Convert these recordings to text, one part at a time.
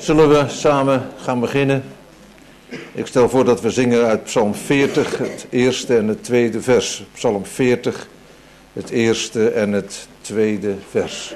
Zullen we samen gaan beginnen? Ik stel voor dat we zingen uit Psalm 40, het eerste en het tweede vers. Psalm 40, het eerste en het tweede vers.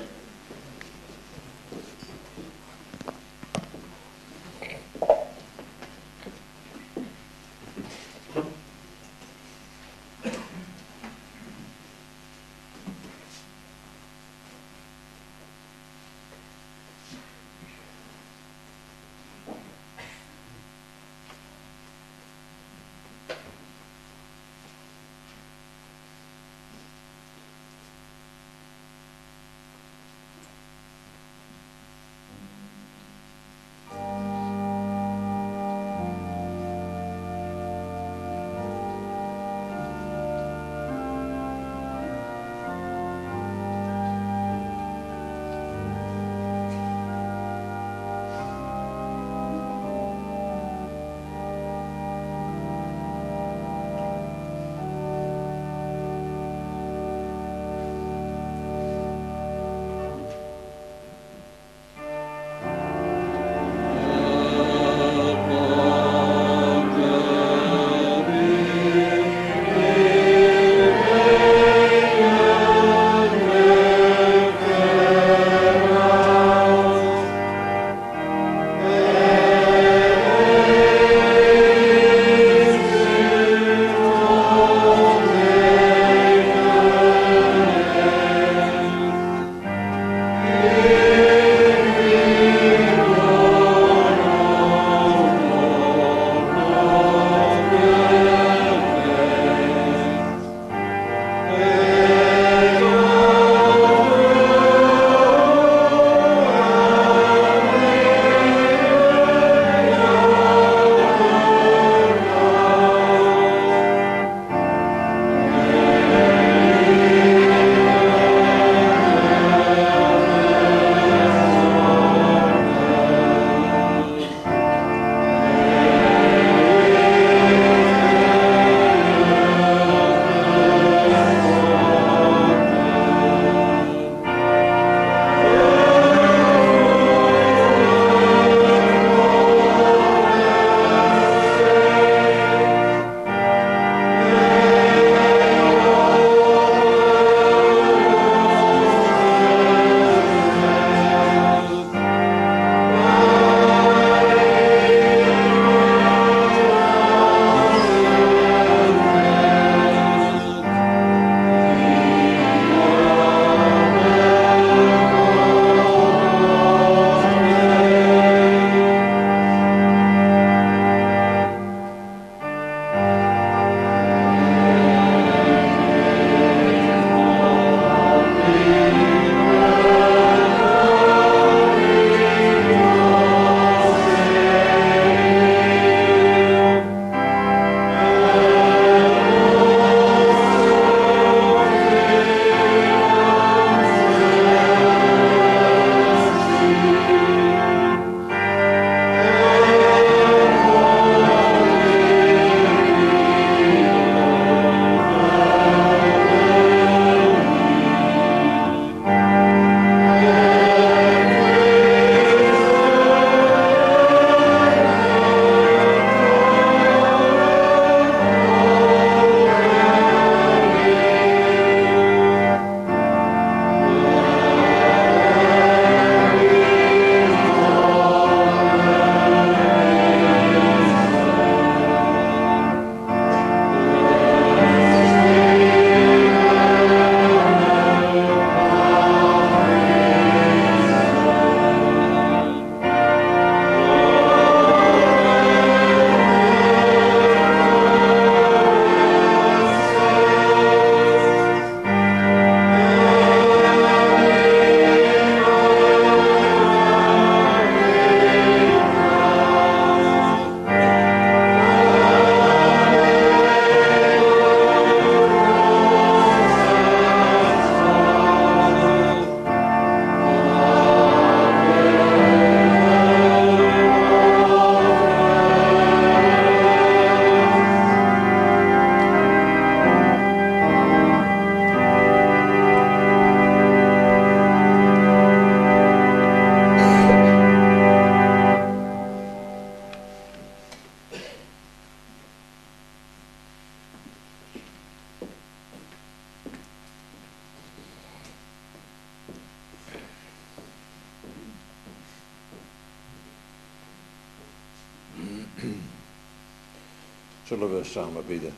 Zullen we samen bidden?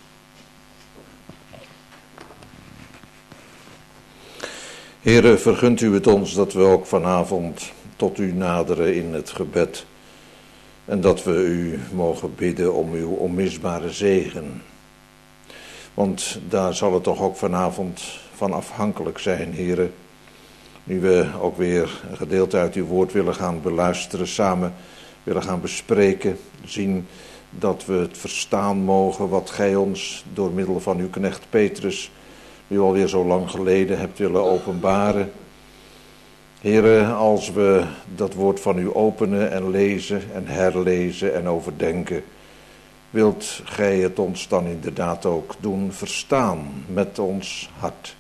Heere, vergunt u het ons dat we ook vanavond tot u naderen in het gebed. En dat we u mogen bidden om uw onmisbare zegen. Want daar zal het toch ook vanavond van afhankelijk zijn, Heere. Nu we ook weer een gedeelte uit uw woord willen gaan beluisteren, samen willen gaan bespreken, zien dat we het verstaan mogen wat gij ons door middel van uw knecht Petrus nu alweer zo lang geleden hebt willen openbaren. Heere, als we dat woord van u openen en lezen en herlezen en overdenken, wilt gij het ons dan inderdaad ook doen verstaan met ons hart.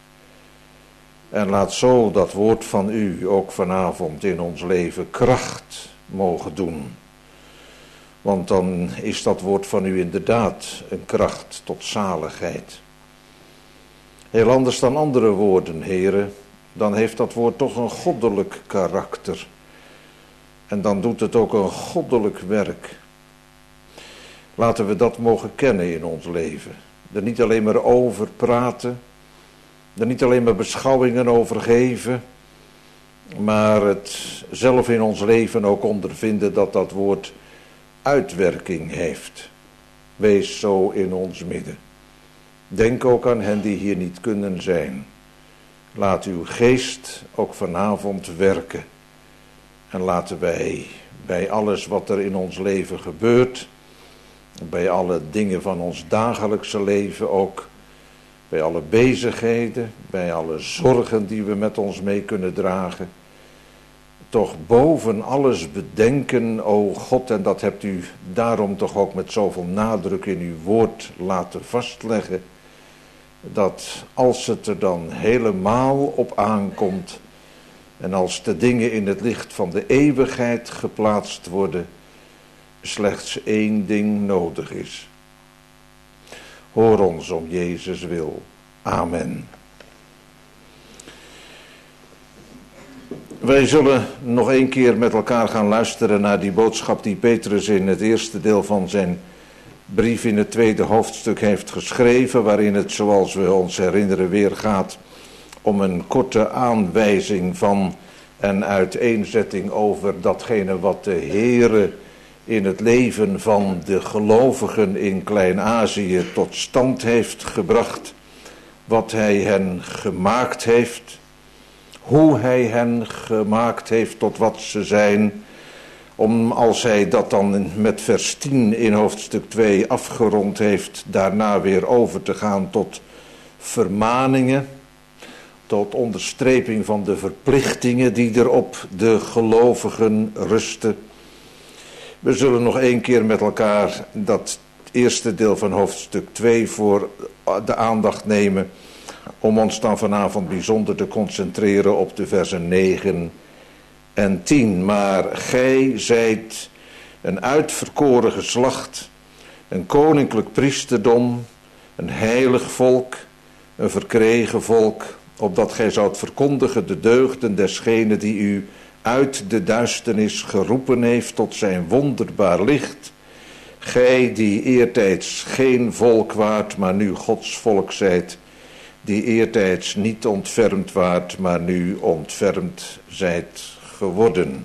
En laat zo dat woord van u ook vanavond in ons leven kracht mogen doen. Want dan is dat woord van u inderdaad een kracht tot zaligheid. Heel anders dan andere woorden, Heere. Dan heeft dat woord toch een goddelijk karakter. En dan doet het ook een goddelijk werk. Laten we dat mogen kennen in ons leven. Er niet alleen maar over praten. Er niet alleen maar beschouwingen over geven. Maar het zelf in ons leven ook ondervinden dat dat woord uitwerking heeft. Wees zo in ons midden. Denk ook aan hen die hier niet kunnen zijn. Laat uw geest ook vanavond werken. En laten wij bij alles wat er in ons leven gebeurt, bij alle dingen van ons dagelijkse leven ook, bij alle bezigheden, bij alle zorgen die we met ons mee kunnen dragen, toch boven alles bedenken, o God, en dat hebt u daarom toch ook met zoveel nadruk in uw woord laten vastleggen, dat als het er dan helemaal op aankomt en als de dingen in het licht van de eeuwigheid geplaatst worden, slechts één ding nodig is. Hoor ons om Jezus wil. Amen. Wij zullen nog één keer met elkaar gaan luisteren naar die boodschap die Petrus in het eerste deel van zijn brief in het tweede hoofdstuk heeft geschreven, waarin het, zoals we ons herinneren, weer gaat om een korte aanwijzing van en uiteenzetting over datgene wat de Heere in het leven van de gelovigen in Klein-Azië tot stand heeft gebracht, wat hij hen gemaakt heeft, hoe hij hen gemaakt heeft tot wat ze zijn, om als hij dat dan met vers 10 in hoofdstuk 2 afgerond heeft, daarna weer over te gaan tot vermaningen, tot onderstreping van de verplichtingen die er op de gelovigen rusten. We zullen nog één keer met elkaar dat eerste deel van hoofdstuk 2 voor de aandacht nemen, om ons dan vanavond bijzonder te concentreren op de versen 9 en 10. Maar gij zijt een uitverkoren geslacht, een koninklijk priesterdom, een heilig volk, een verkregen volk, opdat gij zoudt verkondigen de deugden desgene die u uit de duisternis geroepen heeft tot zijn wonderbaar licht. Gij die eertijds geen volk waart, maar nu Gods volk zijt, die eertijds niet ontfermd waart, maar nu ontfermd zijt geworden.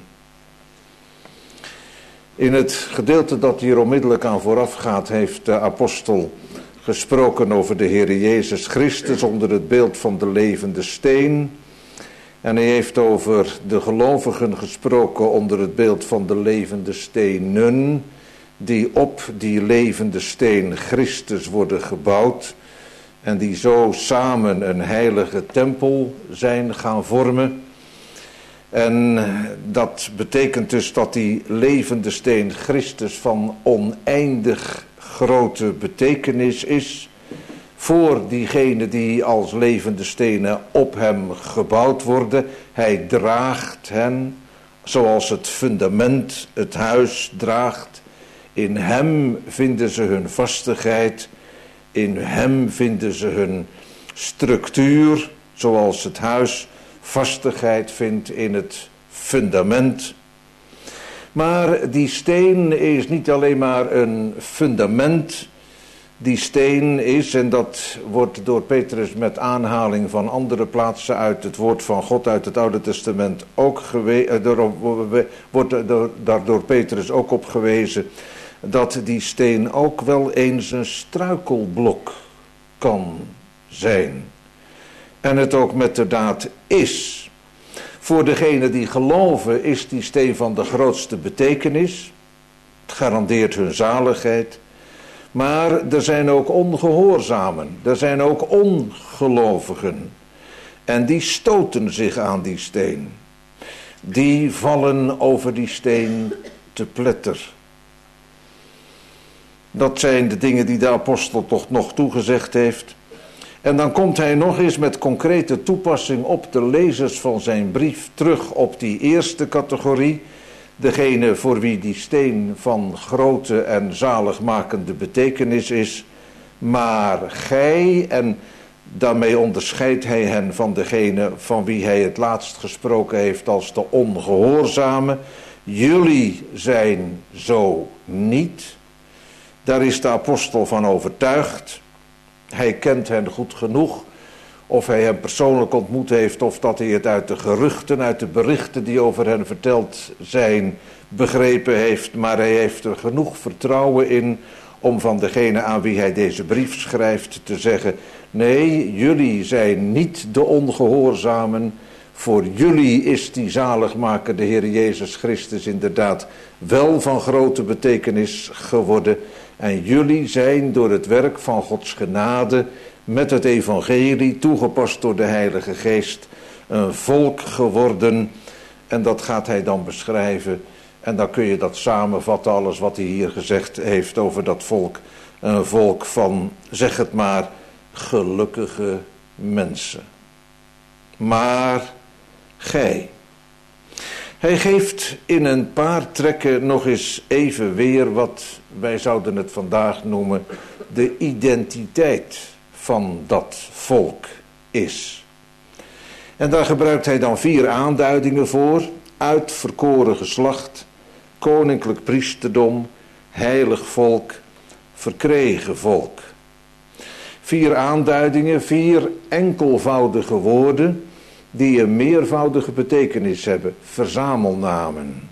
In het gedeelte dat hier onmiddellijk aan vooraf gaat, heeft de apostel gesproken over de Heere Jezus Christus onder het beeld van de levende steen. En hij heeft over de gelovigen gesproken onder het beeld van de levende stenen, die op die levende steen Christus worden gebouwd en die zo samen een heilige tempel zijn gaan vormen. En dat betekent dus dat die levende steen Christus van oneindig grote betekenis is voor diegenen die als levende stenen op hem gebouwd worden. Hij draagt hen zoals het fundament het huis draagt. In hem vinden ze hun vastigheid. In hem vinden ze hun structuur, zoals het huis vastigheid vindt in het fundament. Maar die steen is niet alleen maar een fundament. Die steen is, en dat wordt door Petrus met aanhaling van andere plaatsen uit het woord van God uit het Oude Testament ook wordt daar door Petrus ook op gewezen, dat die steen ook wel eens een struikelblok kan zijn. En het ook met de daad is. Voor degenen die geloven is die steen van de grootste betekenis. Het garandeert hun zaligheid. Maar er zijn ook ongehoorzamen. Er zijn ook ongelovigen. En die stoten zich aan die steen. Die vallen over die steen te pletter. Dat zijn de dingen die de apostel toch nog toegezegd heeft. En dan komt hij nog eens met concrete toepassing op de lezers van zijn brief terug op die eerste categorie. Degene voor wie die steen van grote en zaligmakende betekenis is. Maar gij, en daarmee onderscheidt hij hen van degene van wie hij het laatst gesproken heeft als de ongehoorzamen. Jullie zijn zo niet. Daar is de apostel van overtuigd. Hij kent hen goed genoeg. Of hij hem persoonlijk ontmoet heeft, of dat hij het uit de geruchten, uit de berichten die over hen verteld zijn, begrepen heeft. Maar hij heeft er genoeg vertrouwen in om van degene aan wie hij deze brief schrijft te zeggen: nee, jullie zijn niet de ongehoorzamen. Voor jullie is die zaligmaker, de Heer Jezus Christus, inderdaad wel van grote betekenis geworden. En jullie zijn door het werk van Gods genade met het evangelie, toegepast door de Heilige Geest, een volk geworden. En dat gaat hij dan beschrijven. En dan kun je dat samenvatten, alles wat hij hier gezegd heeft over dat volk. Een volk van, zeg het maar, gelukkige mensen. Maar gij. Hij geeft in een paar trekken nog eens even weer wat wij zouden het vandaag noemen de identiteit van dat volk is. En daar gebruikt hij dan 4 aanduidingen voor: uitverkoren geslacht, koninklijk priesterdom, heilig volk, verkregen volk. 4 aanduidingen, 4 enkelvoudige woorden die een meervoudige betekenis hebben, verzamelnamen.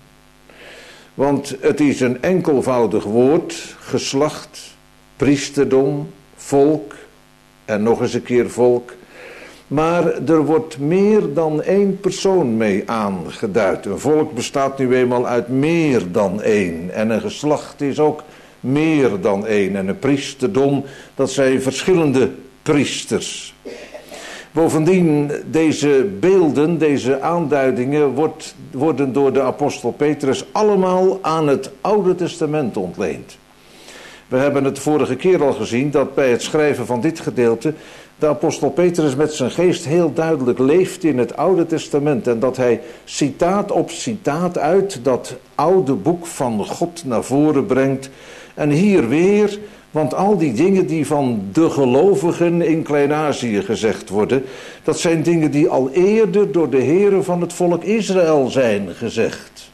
Want het is een enkelvoudig woord, geslacht, priesterdom, volk en nog eens een keer volk. Maar er wordt meer dan 1 persoon mee aangeduid. Een volk bestaat nu eenmaal uit meer dan 1. En een geslacht is ook meer dan 1. En een priesterdom, dat zijn verschillende priesters. Bovendien, deze beelden, deze aanduidingen worden door de apostel Petrus allemaal aan het Oude Testament ontleend. We hebben het vorige keer al gezien dat bij het schrijven van dit gedeelte de apostel Petrus met zijn geest heel duidelijk leeft in het Oude Testament. En dat hij citaat op citaat uit dat oude boek van God naar voren brengt. En hier weer, want al die dingen die van de gelovigen in Klein-Azië gezegd worden, dat zijn dingen die al eerder door de heren van het volk Israël zijn gezegd.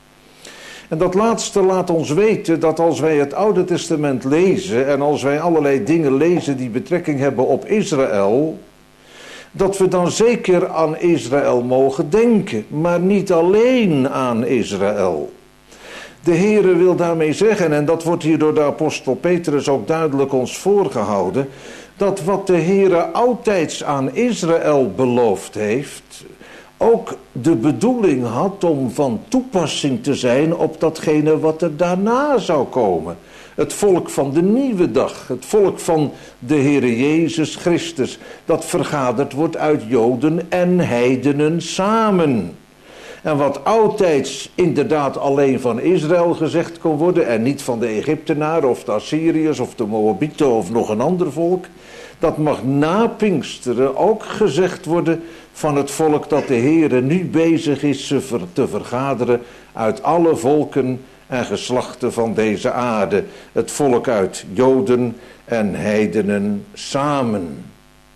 En dat laatste laat ons weten dat als wij het Oude Testament lezen en als wij allerlei dingen lezen die betrekking hebben op Israël, dat we dan zeker aan Israël mogen denken, maar niet alleen aan Israël. De Heere wil daarmee zeggen, en dat wordt hier door de apostel Petrus ook duidelijk ons voorgehouden, dat wat de Heere oudtijds aan Israël beloofd heeft, ook de bedoeling had om van toepassing te zijn op datgene wat er daarna zou komen. Het volk van de nieuwe dag, het volk van de Heere Jezus Christus, dat vergaderd wordt uit Joden en heidenen samen. En wat oudtijds inderdaad alleen van Israël gezegd kon worden en niet van de Egyptenaren of de Assyriërs of de Moabieten of nog een ander volk, dat mag na Pinksteren ook gezegd worden van het volk dat de Heere nu bezig is te vergaderen uit alle volken en geslachten van deze aarde. Het volk uit Joden en heidenen samen.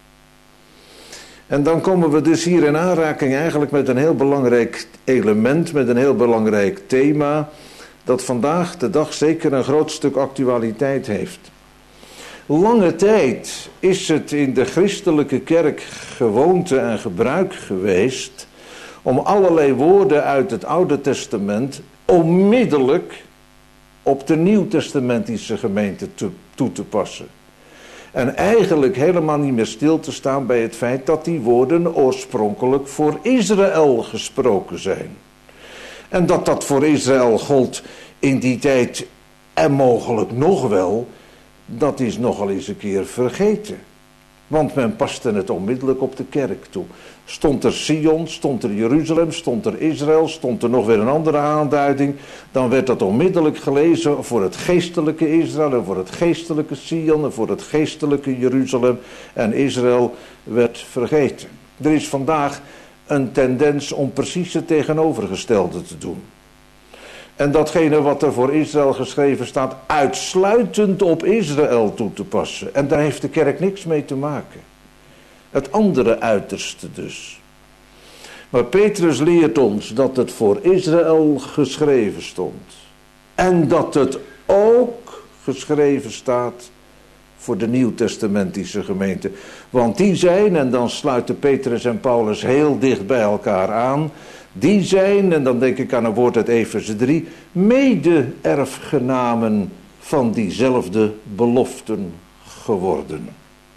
En dan komen we dus hier in aanraking eigenlijk met een heel belangrijk element, met een heel belangrijk thema. dat vandaag de dag zeker een groot stuk actualiteit heeft. Lange tijd is het in de christelijke kerk gewoonte en gebruik geweest om allerlei woorden uit het Oude Testament onmiddellijk op de Nieuwtestamentische gemeente toe te passen. En eigenlijk helemaal niet meer stil te staan bij het feit dat die woorden oorspronkelijk voor Israël gesproken zijn. En dat dat voor Israël gold in die tijd en mogelijk nog wel, dat is nogal eens een keer vergeten. Want men paste het onmiddellijk op de kerk toe. Stond er Sion, stond er Jeruzalem, stond er Israël, stond er nog weer een andere aanduiding. Dan werd dat onmiddellijk gelezen voor het geestelijke Israël en voor het geestelijke Sion en voor het geestelijke Jeruzalem. En Israël werd vergeten. Er is vandaag een tendens om precies het tegenovergestelde te doen. En datgene wat er voor Israël geschreven staat, uitsluitend op Israël toe te passen. En daar heeft de kerk niks mee te maken. Het andere uiterste dus. Maar Petrus leert ons dat het voor Israël geschreven stond. En dat het ook geschreven staat voor de Nieuwtestamentische gemeente. Want die zijn, en dan sluiten Petrus en Paulus heel dicht bij elkaar aan. Die zijn, en dan denk ik aan een woord uit Efeze 3, mede-erfgenamen van diezelfde beloften geworden.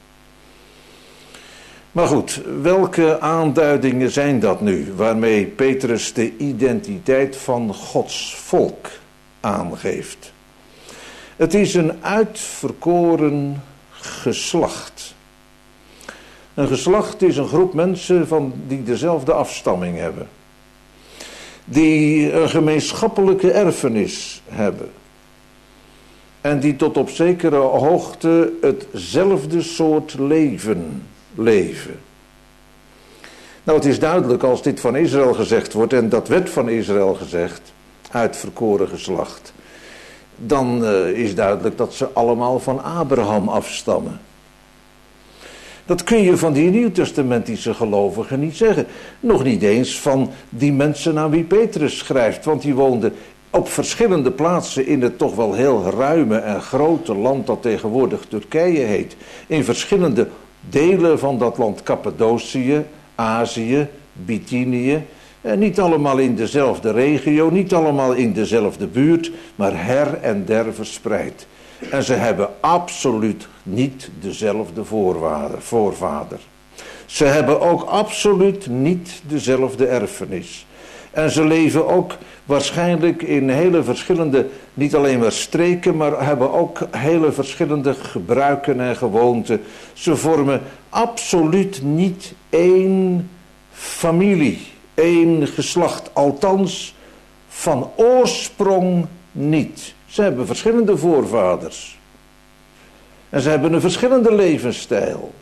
Maar goed, welke aanduidingen zijn dat nu, waarmee Petrus de identiteit van Gods volk aangeeft? Het is een uitverkoren geslacht. Een geslacht is een groep mensen die dezelfde afstamming hebben. Die een gemeenschappelijke erfenis hebben. En die tot op zekere hoogte hetzelfde soort leven leven. Nou, het is duidelijk als dit van Israël gezegd wordt, en dat werd van Israël gezegd, uitverkoren geslacht, dan is duidelijk dat ze allemaal van Abraham afstammen. Dat kun je van die Nieuwtestamentische gelovigen niet zeggen. Nog niet eens van die mensen aan wie Petrus schrijft. Want die woonden op verschillende plaatsen in het toch wel heel ruime en grote land dat tegenwoordig Turkije heet. In verschillende delen van dat land, Cappadocië, Azië, Bithynië. En niet allemaal in dezelfde regio, niet allemaal in dezelfde buurt, maar her en der verspreid. En ze hebben absoluut niet dezelfde voorvader. Ze hebben ook absoluut niet dezelfde erfenis. En ze leven ook waarschijnlijk in hele verschillende, niet alleen maar streken, maar hebben ook hele verschillende gebruiken en gewoonten. Ze vormen absoluut niet één familie, één geslacht. Althans, van oorsprong niet. Ze hebben verschillende voorvaders. En ze hebben een verschillende levensstijl.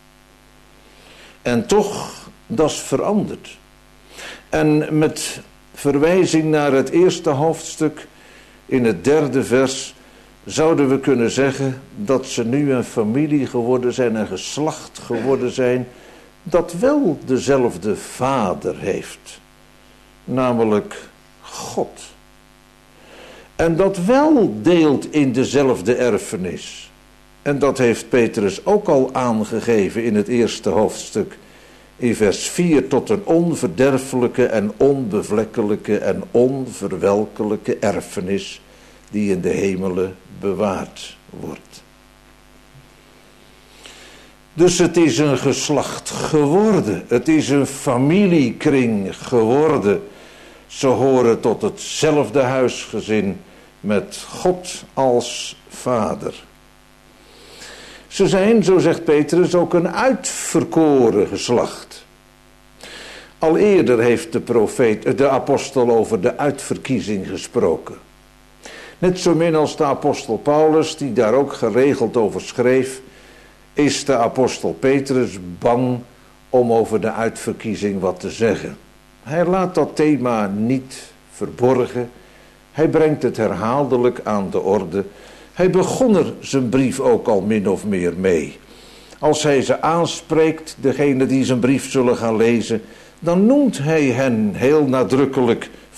En toch, dat is veranderd. En met verwijzing naar het eerste hoofdstuk in het 3e vers zouden we kunnen zeggen dat ze nu een familie geworden zijn, een geslacht geworden zijn, dat wel dezelfde vader heeft. Namelijk God. En dat wel deelt in dezelfde erfenis. En dat heeft Petrus ook al aangegeven in het eerste hoofdstuk. In vers 4, tot een onverderfelijke en onbevlekkelijke en onverwelkelijke erfenis die in de hemelen bewaard wordt. Dus het is een geslacht geworden. Het is een familiekring geworden. Ze horen tot hetzelfde huisgezin met God als vader. Ze zijn, zo zegt Petrus, ook een uitverkoren geslacht. Al eerder heeft de apostel over de uitverkiezing gesproken. Net zo min als de apostel Paulus, die daar ook geregeld over schreef, is de apostel Petrus bang om over de uitverkiezing wat te zeggen. Hij laat dat thema niet verborgen. Hij brengt het herhaaldelijk aan de orde. Hij begon er zijn brief ook al min of meer mee. Als hij ze aanspreekt, degene die zijn brief zullen gaan lezen, dan noemt hij hen heel nadrukkelijk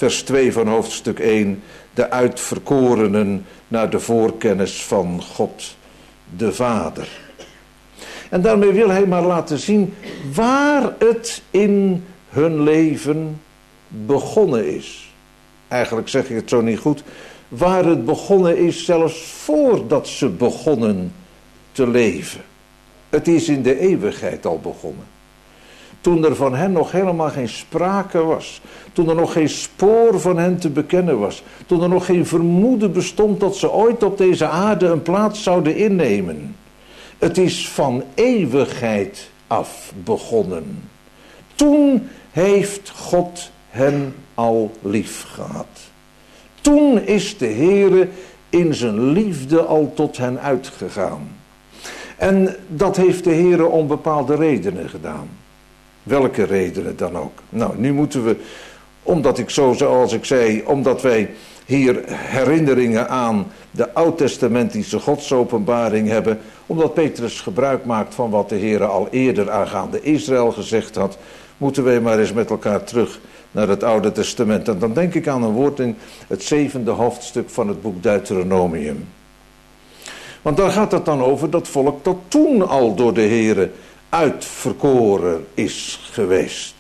vers 2 van hoofdstuk 1, de uitverkorenen naar de voorkennis van God de Vader. En daarmee wil hij maar laten zien waar het in hun leven begonnen is. Eigenlijk zeg ik het zo niet goed. Waar het begonnen is zelfs voordat ze begonnen te leven. Het is in de eeuwigheid al begonnen. Toen er van hen nog helemaal geen sprake was. Toen er nog geen spoor van hen te bekennen was. Toen er nog geen vermoeden bestond dat ze ooit op deze aarde een plaats zouden innemen. Het is van eeuwigheid af begonnen. Toen heeft God hen al lief gehad. Toen is de Heere in zijn liefde al tot hen uitgegaan. En dat heeft de Heere om bepaalde redenen gedaan. Welke redenen dan ook. Nou, nu moeten we, omdat ik zo, zoals ik zei, omdat wij hier herinneringen aan de oud-testamentische godsopenbaring hebben, omdat Petrus gebruik maakt van wat de Heere al eerder aangaande Israël gezegd had, moeten wij maar eens met elkaar terug naar het Oude Testament. En dan denk ik aan een woord in het 7e hoofdstuk van het boek Deuteronomium. Want daar gaat het dan over dat volk dat toen al door de Heere uitverkoren is geweest.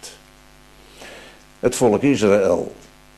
Het volk Israël.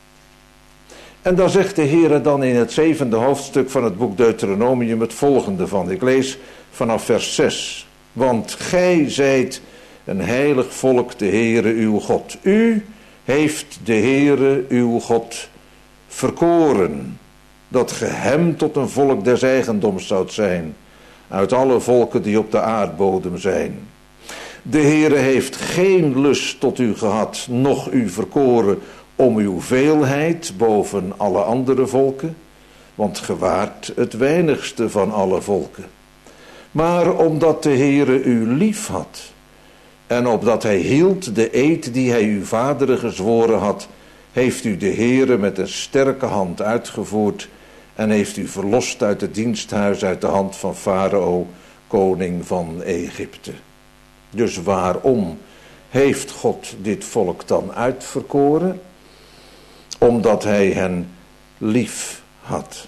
En daar zegt de Heere dan in het 7e hoofdstuk van het boek Deuteronomium het volgende van. Ik lees vanaf vers 6. Want gij zijt een heilig volk, de Heere uw God. U heeft de Heere uw God verkoren, dat ge hem tot een volk des eigendoms zoudt zijn, uit alle volken die op de aardbodem zijn. De Heere heeft geen lust tot u gehad, noch u verkoren om uw veelheid boven alle andere volken, want ge waart het weinigste van alle volken. Maar omdat de Heere u lief had, en opdat hij hield de eed die hij uw vaderen gezworen had, heeft u de Heere met een sterke hand uitgevoerd en heeft u verlost uit het diensthuis uit de hand van Farao, koning van Egypte. Dus waarom heeft God dit volk dan uitverkoren? Omdat hij hen lief had.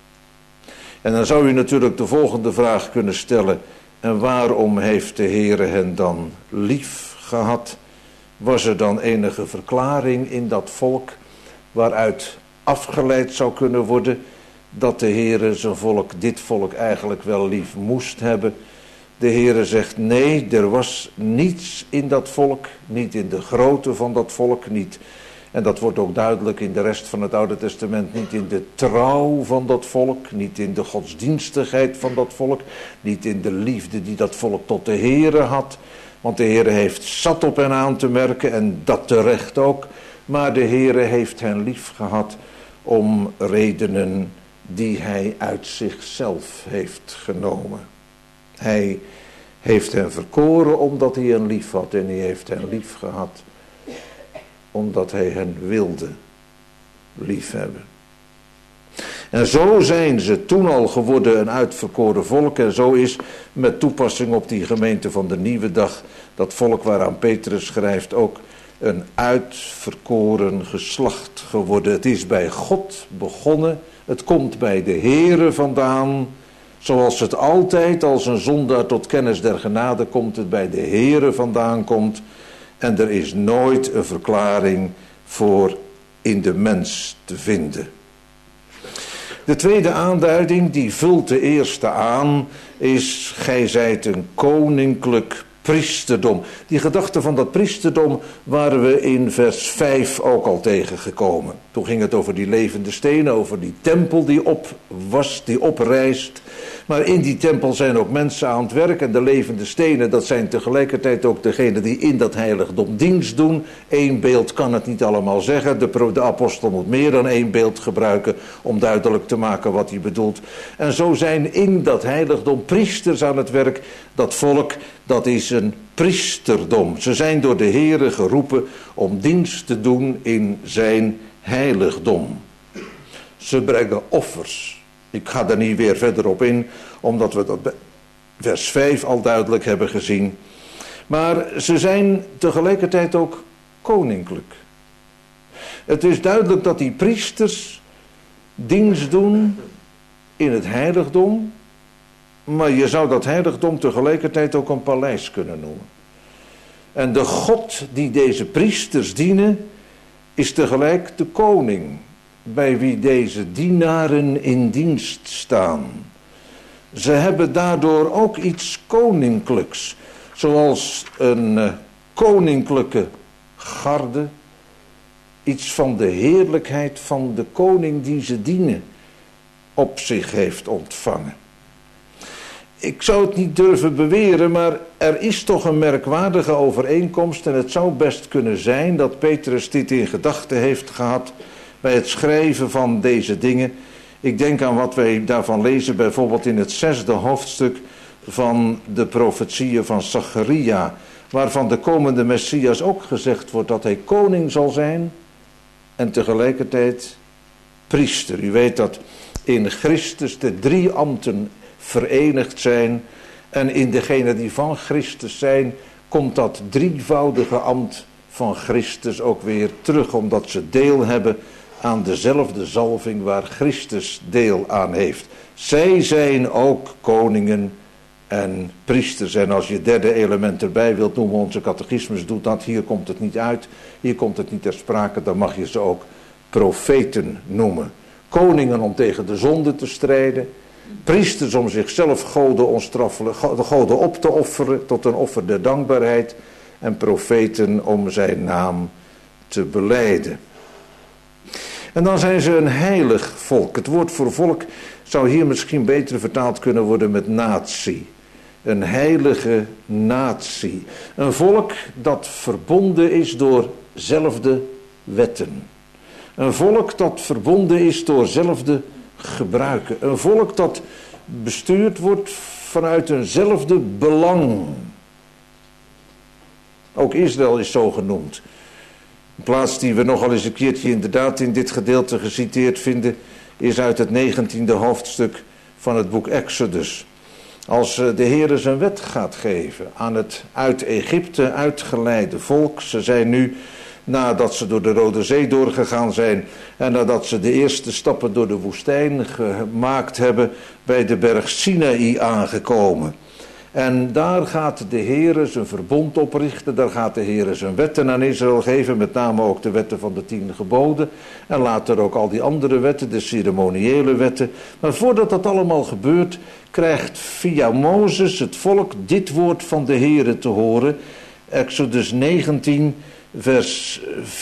En dan zou u natuurlijk de volgende vraag kunnen stellen: en waarom heeft de Heere hen dan lief gehad? Was er dan enige verklaring in dat volk waaruit afgeleid zou kunnen worden dat de Heere zijn volk, dit volk eigenlijk wel lief moest hebben? De Heere zegt nee, er was niets in dat volk, niet in de grootte van dat volk, niet. En dat wordt ook duidelijk in de rest van het Oude Testament, niet in de trouw van dat volk, niet in de godsdienstigheid van dat volk, niet in de liefde die dat volk tot de Heere had. Want de Heere heeft zat op hen aan te merken en dat terecht ook. Maar de Heere heeft hen lief gehad om redenen die hij uit zichzelf heeft genomen. Hij heeft hen verkoren omdat hij hen lief had en hij heeft hen lief gehad omdat hij hen wilde liefhebben. En zo zijn ze toen al geworden een uitverkoren volk. En zo is met toepassing op die gemeente van de nieuwe dag, dat volk waaraan Petrus schrijft, ook een uitverkoren geslacht geworden. Het is bij God begonnen. Het komt bij de Heere vandaan. Zoals het altijd als een zondaar tot kennis der genade komt, het bij de Heere vandaan komt. En er is nooit een verklaring voor in de mens te vinden. De tweede aanduiding, die vult de eerste aan, is: gij zijt een koninklijk priesterdom. Die gedachte van dat priesterdom waren we in vers 5 ook al tegengekomen. Toen ging het over die levende stenen, over die tempel die oprijst. Maar in die tempel zijn ook mensen aan het werk. En de levende stenen, dat zijn tegelijkertijd ook degenen die in dat heiligdom dienst doen. Eén beeld kan het niet allemaal zeggen. De apostel moet meer dan één beeld gebruiken om duidelijk te maken wat hij bedoelt. En zo zijn in dat heiligdom priesters aan het werk. Dat volk, dat is een priesterdom. Ze zijn door de Heere geroepen om dienst te doen in zijn heiligdom. Ze brengen offers. Ik ga daar niet weer verder op in, omdat we dat vers 5 al duidelijk hebben gezien. Maar ze zijn tegelijkertijd ook koninklijk. Het is duidelijk dat die priesters dienst doen in het heiligdom, maar je zou dat heiligdom tegelijkertijd ook een paleis kunnen noemen. En de God die deze priesters dienen, is tegelijk de koning, bij wie deze dienaren in dienst staan. Ze hebben daardoor ook iets koninklijks, zoals een koninklijke garde iets van de heerlijkheid van de koning die ze dienen op zich heeft ontvangen. Ik zou het niet durven beweren, maar er is toch een merkwaardige overeenkomst en het zou best kunnen zijn dat Petrus dit in gedachten heeft gehad bij het schrijven van deze dingen. Ik denk aan wat wij daarvan lezen bijvoorbeeld in het 6e hoofdstuk van de profetieën van Zacharia, waarvan de komende Messias ook gezegd wordt dat hij koning zal zijn en tegelijkertijd priester. U weet dat in Christus de 3 ambten verenigd zijn en in degenen die van Christus zijn komt dat drievoudige ambt van Christus ook weer terug, omdat ze deel hebben aan dezelfde zalving waar Christus deel aan heeft. Zij zijn ook koningen en priesters. En als je het 3e element erbij wilt noemen, onze catechismus doet dat, hier komt het niet uit, hier komt het niet ter sprake, dan mag je ze ook profeten noemen. Koningen om tegen de zonde te strijden, priesters om zichzelf goden op te offeren tot een offer der dankbaarheid en profeten om zijn naam te belijden. En dan zijn ze een heilig volk. Het woord voor volk zou hier misschien beter vertaald kunnen worden met natie. Een heilige natie. Een volk dat verbonden is door zelfde wetten. Een volk dat verbonden is door zelfde gebruiken. Een volk dat bestuurd wordt vanuit eenzelfde belang. Ook Israël is zo genoemd. Een plaats die we nogal eens een keertje inderdaad in dit gedeelte geciteerd vinden, is uit het 19e hoofdstuk van het boek Exodus. Als de Heere zijn wet gaat geven aan het uit Egypte uitgeleide volk. Ze zijn nu, nadat ze door de Rode Zee doorgegaan zijn en nadat ze de eerste stappen door de woestijn gemaakt hebben, bij de berg Sinaï aangekomen. En daar gaat de Heere zijn verbond oprichten, daar gaat de Heere zijn wetten aan Israël geven, met name ook de wetten van de 10 geboden. En later ook al die andere wetten, de ceremoniële wetten. Maar voordat dat allemaal gebeurt, krijgt via Mozes het volk dit woord van de Heere te horen. Exodus 19, vers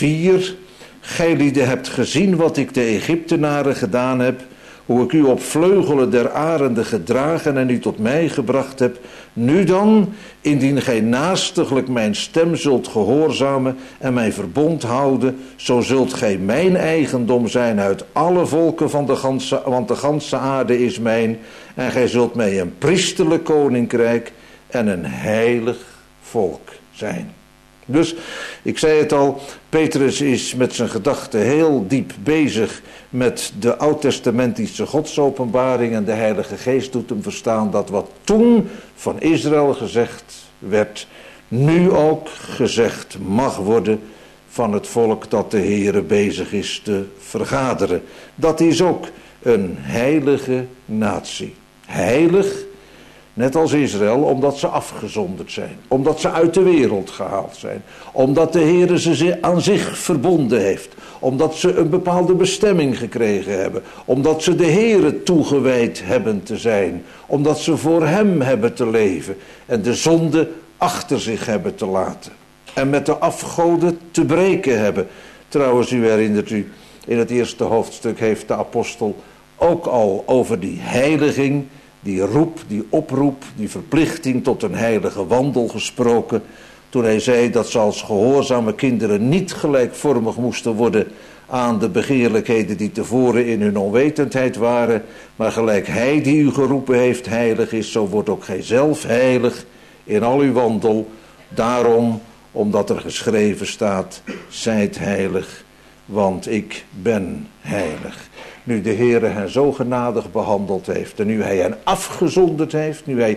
4. Gij lieden hebt gezien wat ik de Egyptenaren gedaan heb, hoe ik u op vleugelen der arenden gedragen en u tot mij gebracht heb. Nu dan, indien gij naastiglijk mijn stem zult gehoorzamen en mijn verbond houden, zo zult gij mijn eigendom zijn uit alle volken van de ganse, want de ganse aarde is mijn. En gij zult mij een priesterlijk koninkrijk en een heilig volk zijn. Dus, ik zei het al, Petrus is met zijn gedachten heel diep bezig met de oud-testamentische godsopenbaring en de Heilige Geest doet hem verstaan dat wat toen van Israël gezegd werd, nu ook gezegd mag worden van het volk dat de Heere bezig is te vergaderen. Dat is ook een heilige natie. Heilig, net als Israël, omdat ze afgezonderd zijn. Omdat ze uit de wereld gehaald zijn. Omdat de Heere ze aan zich verbonden heeft. Omdat ze een bepaalde bestemming gekregen hebben. Omdat ze de Heere toegewijd hebben te zijn. Omdat ze voor hem hebben te leven. En de zonde achter zich hebben te laten. En met de afgoden te breken hebben. Trouwens, u herinnert u, in het eerste hoofdstuk heeft de apostel ook al over die heiliging, die roep, die oproep, die verplichting tot een heilige wandel gesproken. Toen hij zei dat ze als gehoorzame kinderen niet gelijkvormig moesten worden aan de begeerlijkheden die tevoren in hun onwetendheid waren. Maar gelijk hij die u geroepen heeft heilig is, zo wordt ook gij zelf heilig in al uw wandel. Daarom, omdat er geschreven staat, zijt heilig, want ik ben heilig. Nu de Heere hen zo genadig behandeld heeft en nu hij hen afgezonderd heeft, nu hij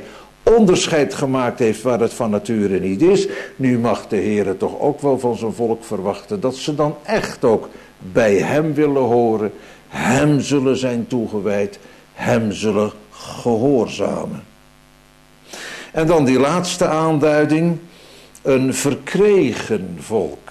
onderscheid gemaakt heeft waar het van nature niet is. Nu mag de Heer toch ook wel van zijn volk verwachten dat ze dan echt ook bij hem willen horen, hem zullen zijn toegewijd, hem zullen gehoorzamen. En dan die laatste aanduiding, een verkregen volk.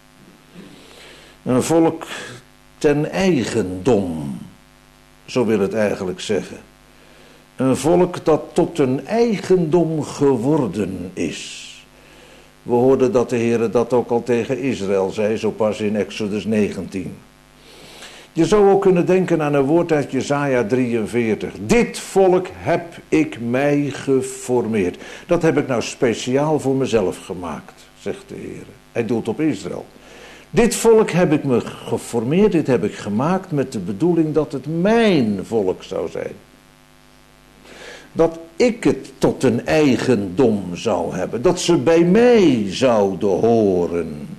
Een volk ten eigendom, zo wil het eigenlijk zeggen. Een volk dat tot een eigendom geworden is. We hoorden dat de Heer dat ook al tegen Israël zei, zo pas in Exodus 19. Je zou ook kunnen denken aan een woord uit Jesaja 43. Dit volk heb ik mij geformeerd. Dat heb ik nou speciaal voor mezelf gemaakt, zegt de Heer. Hij doelt op Israël. Dit volk heb ik me geformeerd, dit heb ik gemaakt met de bedoeling dat het mijn volk zou zijn. Dat ik het tot een eigendom zou hebben. Dat ze bij mij zouden horen.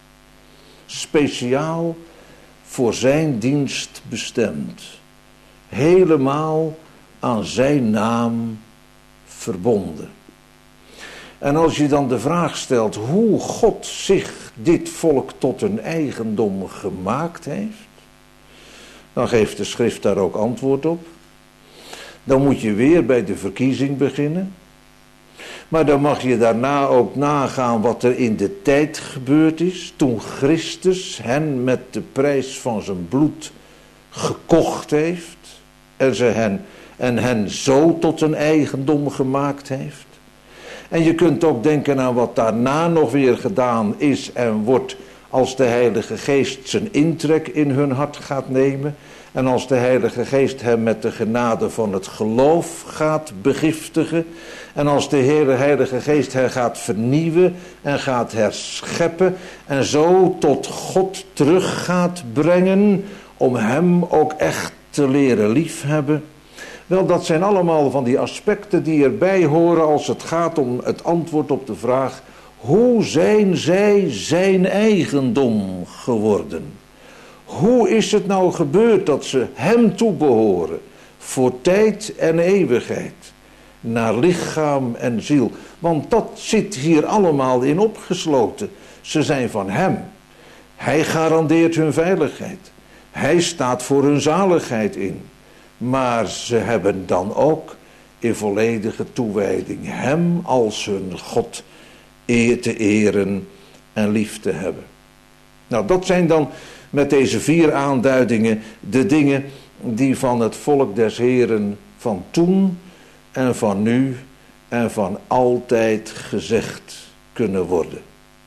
Speciaal voor zijn dienst bestemd. Helemaal aan zijn naam verbonden. En als je dan de vraag stelt hoe God zich dit volk tot een eigendom gemaakt heeft, dan geeft de schrift daar ook antwoord op. Dan moet je weer bij de verkiezing beginnen. Maar dan mag je daarna ook nagaan wat er in de tijd gebeurd is. Toen Christus hen met de prijs van zijn bloed gekocht heeft. En hen zo tot een eigendom gemaakt heeft. En je kunt ook denken aan wat daarna nog weer gedaan is en wordt als de Heilige Geest zijn intrek in hun hart gaat nemen. En als de Heilige Geest hem met de genade van het geloof gaat begiftigen. En als de Heilige Geest hen gaat vernieuwen en gaat herscheppen. En zo tot God terug gaat brengen om hem ook echt te leren liefhebben. Wel, dat zijn allemaal van die aspecten die erbij horen als het gaat om het antwoord op de vraag: hoe zijn zij zijn eigendom geworden? Hoe is het nou gebeurd dat ze hem toebehoren, voor tijd en eeuwigheid, naar lichaam en ziel? Want dat zit hier allemaal in opgesloten. Ze zijn van hem. Hij garandeert hun veiligheid. Hij staat voor hun zaligheid in. Maar ze hebben dan ook in volledige toewijding hem als hun God te eren en lief te hebben. Nou, dat zijn dan met deze 4 aanduidingen de dingen die van het volk des Heeren van toen en van nu en van altijd gezegd kunnen worden.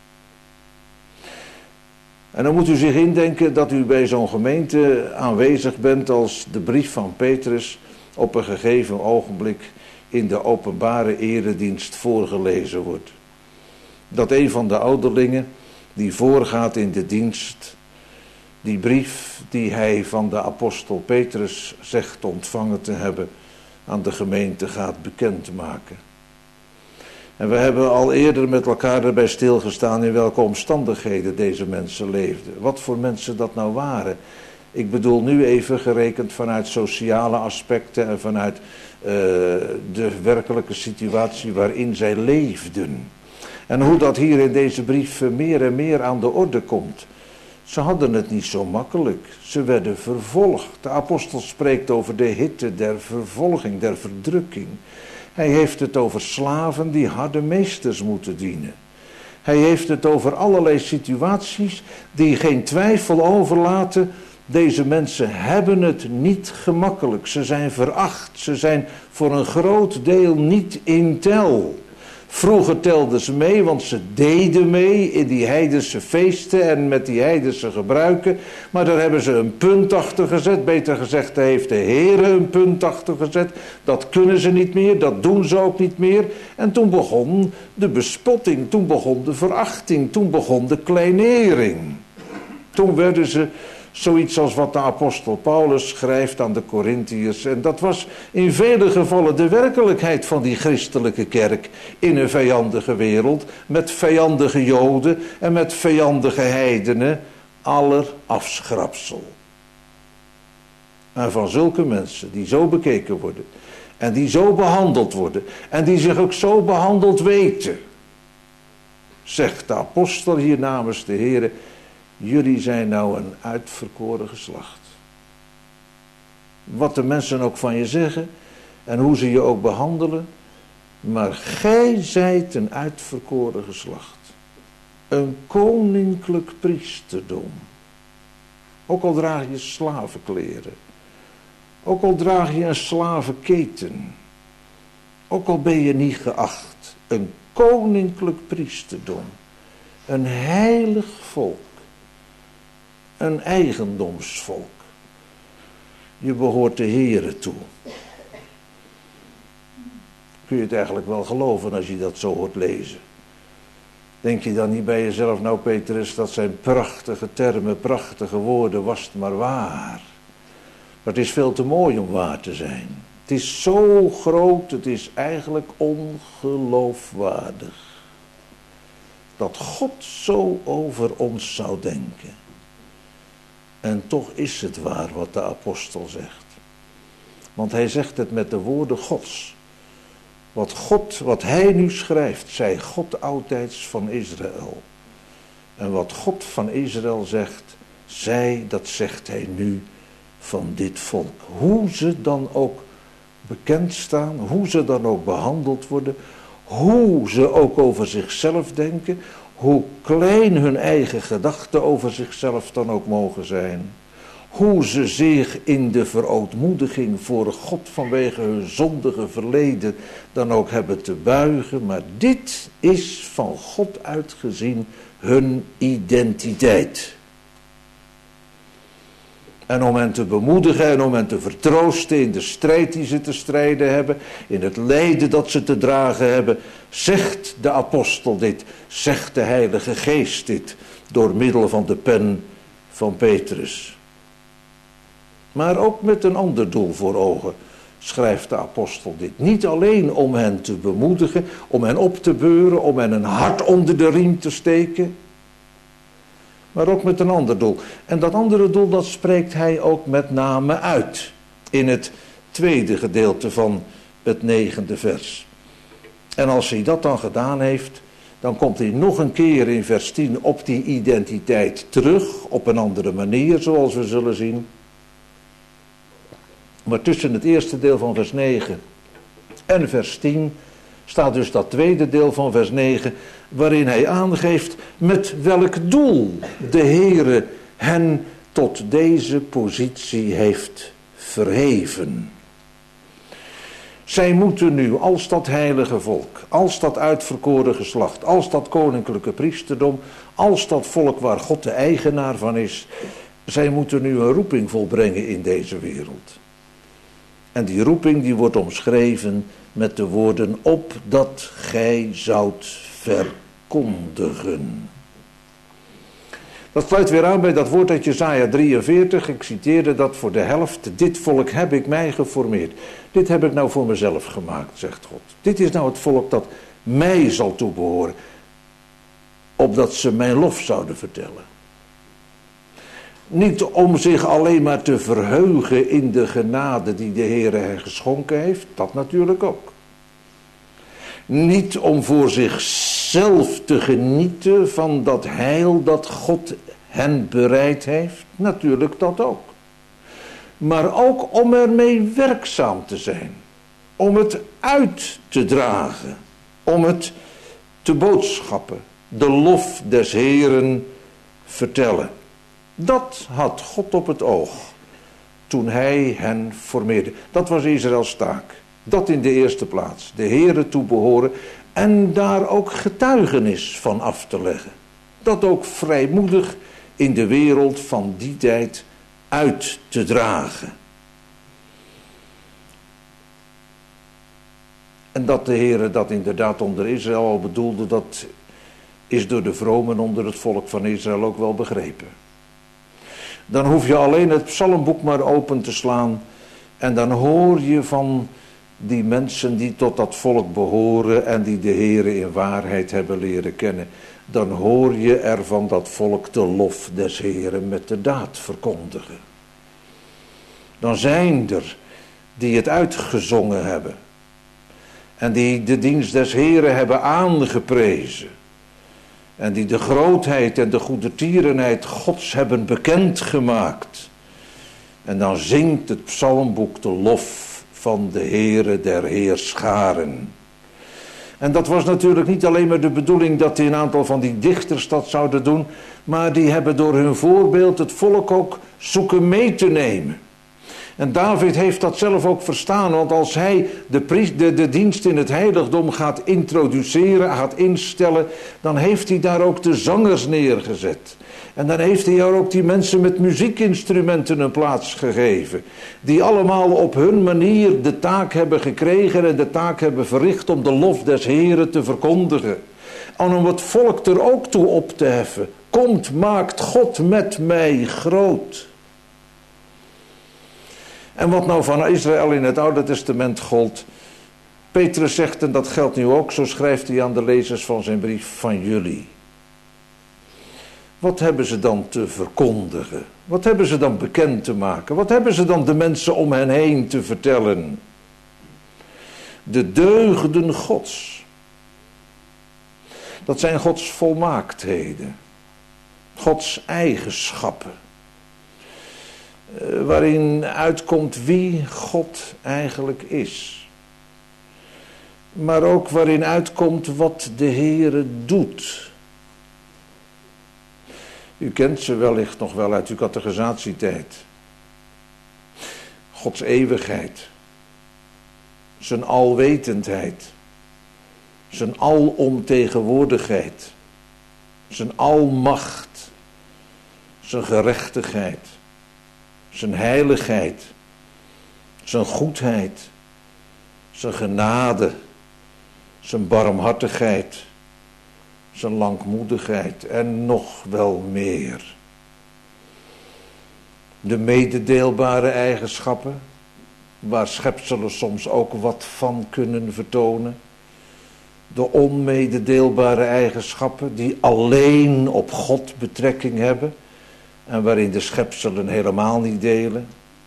En dan moet u zich indenken dat u bij zo'n gemeente aanwezig bent als de brief van Petrus op een gegeven ogenblik in de openbare eredienst voorgelezen wordt. Dat een van de ouderlingen die voorgaat in de dienst, die brief die hij van de apostel Petrus zegt ontvangen te hebben, aan de gemeente gaat bekendmaken. En we hebben al eerder met elkaar erbij stilgestaan in welke omstandigheden deze mensen leefden. Wat voor mensen dat nou waren. Ik bedoel nu even gerekend vanuit sociale aspecten en vanuit de werkelijke situatie waarin zij leefden. En hoe dat hier in deze brief meer en meer aan de orde komt. Ze hadden het niet zo makkelijk. Ze werden vervolgd. De apostel spreekt over de hitte der vervolging, der verdrukking. Hij heeft het over slaven die harde meesters moeten dienen. Hij heeft het over allerlei situaties die geen twijfel overlaten. Deze mensen hebben het niet gemakkelijk. Ze zijn veracht. Ze zijn voor een groot deel niet in tel. Vroeger telden ze mee, want ze deden mee in die heidense feesten en met die heidense gebruiken. Maar daar hebben ze een punt achter gezet. Beter gezegd, daar heeft de Heer een punt achter gezet. Dat kunnen ze niet meer, dat doen ze ook niet meer. En toen begon de bespotting, toen begon de verachting, toen begon de kleinering. Toen werden ze zoiets als wat de apostel Paulus schrijft aan de Korintiërs. En dat was in vele gevallen de werkelijkheid van die christelijke kerk in een vijandige wereld. Met vijandige Joden en met vijandige heidenen. Aller afschrapsel. En van zulke mensen die zo bekeken worden en die zo behandeld worden en die zich ook zo behandeld weten, zegt de apostel hier namens de Heere: jullie zijn nou een uitverkoren geslacht. Wat de mensen ook van je zeggen en hoe ze je ook behandelen, maar gij zijt een uitverkoren geslacht. Een koninklijk priesterdom. Ook al draag je slavenkleren. Ook al draag je een slavenketen. Ook al ben je niet geacht. Een koninklijk priesterdom. Een heilig volk. Een eigendomsvolk. Je behoort de Heere toe. Kun je het eigenlijk wel geloven als je dat zo hoort lezen? Denk je dan niet bij jezelf: nou Petrus, dat zijn prachtige termen, prachtige woorden, was het maar waar. Maar het is veel te mooi om waar te zijn. Het is zo groot, het is eigenlijk ongeloofwaardig. Dat God zo over ons zou denken. En toch is het waar wat de apostel zegt. Want hij zegt het met de woorden Gods. Wat hij nu schrijft, zei God oudtijds van Israël. En wat God van Israël zegt, dat zegt hij nu van dit volk. Hoe ze dan ook bekend staan, hoe ze dan ook behandeld worden, hoe ze ook over zichzelf denken, hoe klein hun eigen gedachten over zichzelf dan ook mogen zijn. Hoe ze zich in de verootmoediging voor God vanwege hun zondige verleden dan ook hebben te buigen. Maar dit is van God uitgezien hun identiteit. En om hen te bemoedigen en om hen te vertroosten in de strijd die ze te strijden hebben, in het lijden dat ze te dragen hebben, zegt de apostel dit, zegt de Heilige Geest dit, door middel van de pen van Petrus. Maar ook met een ander doel voor ogen schrijft de apostel dit. Niet alleen om hen te bemoedigen, om hen op te beuren, om hen een hart onder de riem te steken, maar ook met een ander doel. En dat andere doel, dat spreekt hij ook met name uit in het tweede gedeelte van het 9e vers. En als hij dat dan gedaan heeft, dan komt hij nog een keer in vers 10 op die identiteit terug, op een andere manier, zoals we zullen zien. Maar tussen het eerste deel van vers 9 en vers 10 staat dus dat tweede deel van vers 9, waarin hij aangeeft met welk doel de Heere hen tot deze positie heeft verheven. Zij moeten nu, als dat heilige volk, als dat uitverkoren geslacht, als dat koninklijke priesterdom, als dat volk waar God de eigenaar van is, zij moeten nu een roeping volbrengen in deze wereld. En die roeping die wordt omschreven met de woorden: opdat gij zoudt verkondigen. Dat sluit weer aan bij dat woord uit Jesaja 43. Ik citeerde dat voor de helft. Dit volk heb ik mij geformeerd. Dit heb ik nou voor mezelf gemaakt, zegt God. Dit is nou het volk dat mij zal toebehoren. Opdat ze mijn lof zouden vertellen. Niet om zich alleen maar te verheugen in de genade die de Heere hen geschonken heeft. Dat natuurlijk ook. Niet om voor zichzelf te genieten van dat heil dat God hen bereid heeft. Natuurlijk dat ook. Maar ook om ermee werkzaam te zijn. Om het uit te dragen. Om het te boodschappen. De lof des Heeren vertellen. Dat had God op het oog toen hij hen formeerde. Dat was Israëls taak. Dat in de eerste plaats. De Heere toebehoren en daar ook getuigenis van af te leggen. Dat ook vrijmoedig in de wereld van die tijd uit te dragen. En dat de Heere dat inderdaad onder Israël al bedoelde, dat is door de vromen onder het volk van Israël ook wel begrepen. Dan hoef je alleen het psalmboek maar open te slaan en dan hoor je van die mensen die tot dat volk behoren en die de Heere in waarheid hebben leren kennen. Dan hoor je er van dat volk de lof des Heeren met de daad verkondigen. dan zijn er die het uitgezongen hebben. En die de dienst des Heren hebben aangeprezen. En die de grootheid en de goedertierenheid Gods hebben bekendgemaakt. En dan zingt het psalmboek de lof van de Heere der Heerscharen. En dat was natuurlijk niet alleen maar de bedoeling dat een aantal van die dichters dat zouden doen. Maar die hebben door hun voorbeeld het volk ook zoeken mee te nemen. En David heeft dat zelf ook verstaan, want als hij de dienst in het heiligdom gaat introduceren, gaat instellen, dan heeft hij daar ook de zangers neergezet. En dan heeft hij daar ook die mensen met muziekinstrumenten een plaats gegeven, die allemaal op hun manier de taak hebben gekregen en de taak hebben verricht om de lof des Heren te verkondigen. En om het volk er ook toe op te heffen. Komt, maakt God met mij groot. En wat nou van Israël in het Oude Testament gold. Petrus zegt, en dat geldt nu ook, zo schrijft hij aan de lezers van zijn brief, van jullie. Wat hebben ze dan te verkondigen? Wat hebben ze dan bekend te maken? Wat hebben ze dan de mensen om hen heen te vertellen? De deugden Gods. Dat zijn Gods volmaaktheden. Gods eigenschappen. Waarin uitkomt wie God eigenlijk is. Maar ook waarin uitkomt wat de Heere doet. U kent ze wellicht nog wel uit uw categorisatietijd. Gods eeuwigheid. Zijn alwetendheid. Zijn alomtegenwoordigheid. Zijn almacht. Zijn gerechtigheid. Zijn heiligheid, zijn goedheid, zijn genade, zijn barmhartigheid, zijn langmoedigheid en nog wel meer. De mededeelbare eigenschappen, waar schepselen soms ook wat van kunnen vertonen. De onmededeelbare eigenschappen die alleen op God betrekking hebben. En waarin de schepselen helemaal niet delen.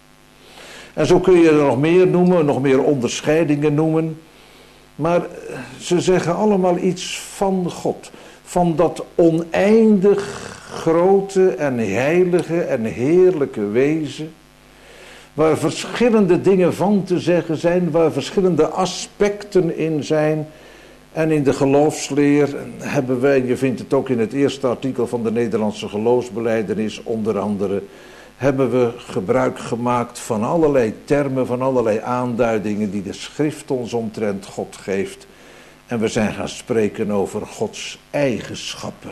En zo kun je er nog meer noemen, nog meer onderscheidingen noemen. Maar ze zeggen allemaal iets van God. Van dat oneindig grote en heilige en heerlijke wezen. Waar verschillende dingen van te zeggen zijn. Waar verschillende aspecten in zijn. En in de geloofsleer hebben wij, je vindt het ook in het eerste artikel van de Nederlandse geloofsbelijdenis onder andere, hebben we gebruik gemaakt van allerlei termen, van allerlei aanduidingen die de schrift ons omtrent God geeft. En we zijn gaan spreken over Gods eigenschappen,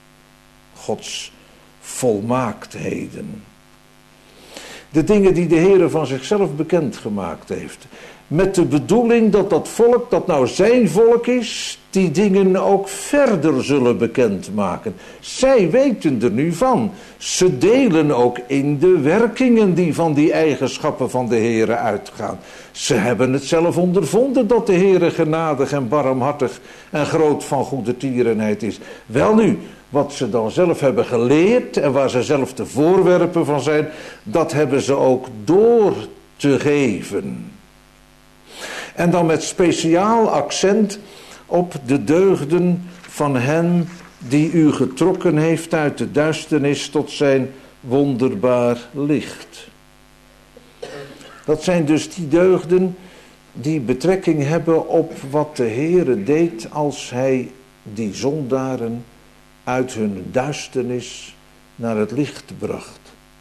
Gods volmaaktheden. De dingen die de Heere van zichzelf bekendgemaakt heeft. Met de bedoeling dat dat volk, dat nou zijn volk is, die dingen ook verder zullen bekendmaken. Zij weten er nu van. Ze delen ook in de werkingen die van die eigenschappen van de Heere uitgaan. Ze hebben het zelf ondervonden dat de Heere genadig en barmhartig en groot van goedertierenheid is. Welnu, wat ze dan zelf hebben geleerd en waar ze zelf de voorwerpen van zijn, dat hebben ze ook door te geven. En dan met speciaal accent op de deugden van hen die u getrokken heeft uit de duisternis tot zijn wonderbaar licht. Dat zijn dus die deugden die betrekking hebben op wat de Heere deed als hij die zondaren uit hun duisternis naar het licht bracht.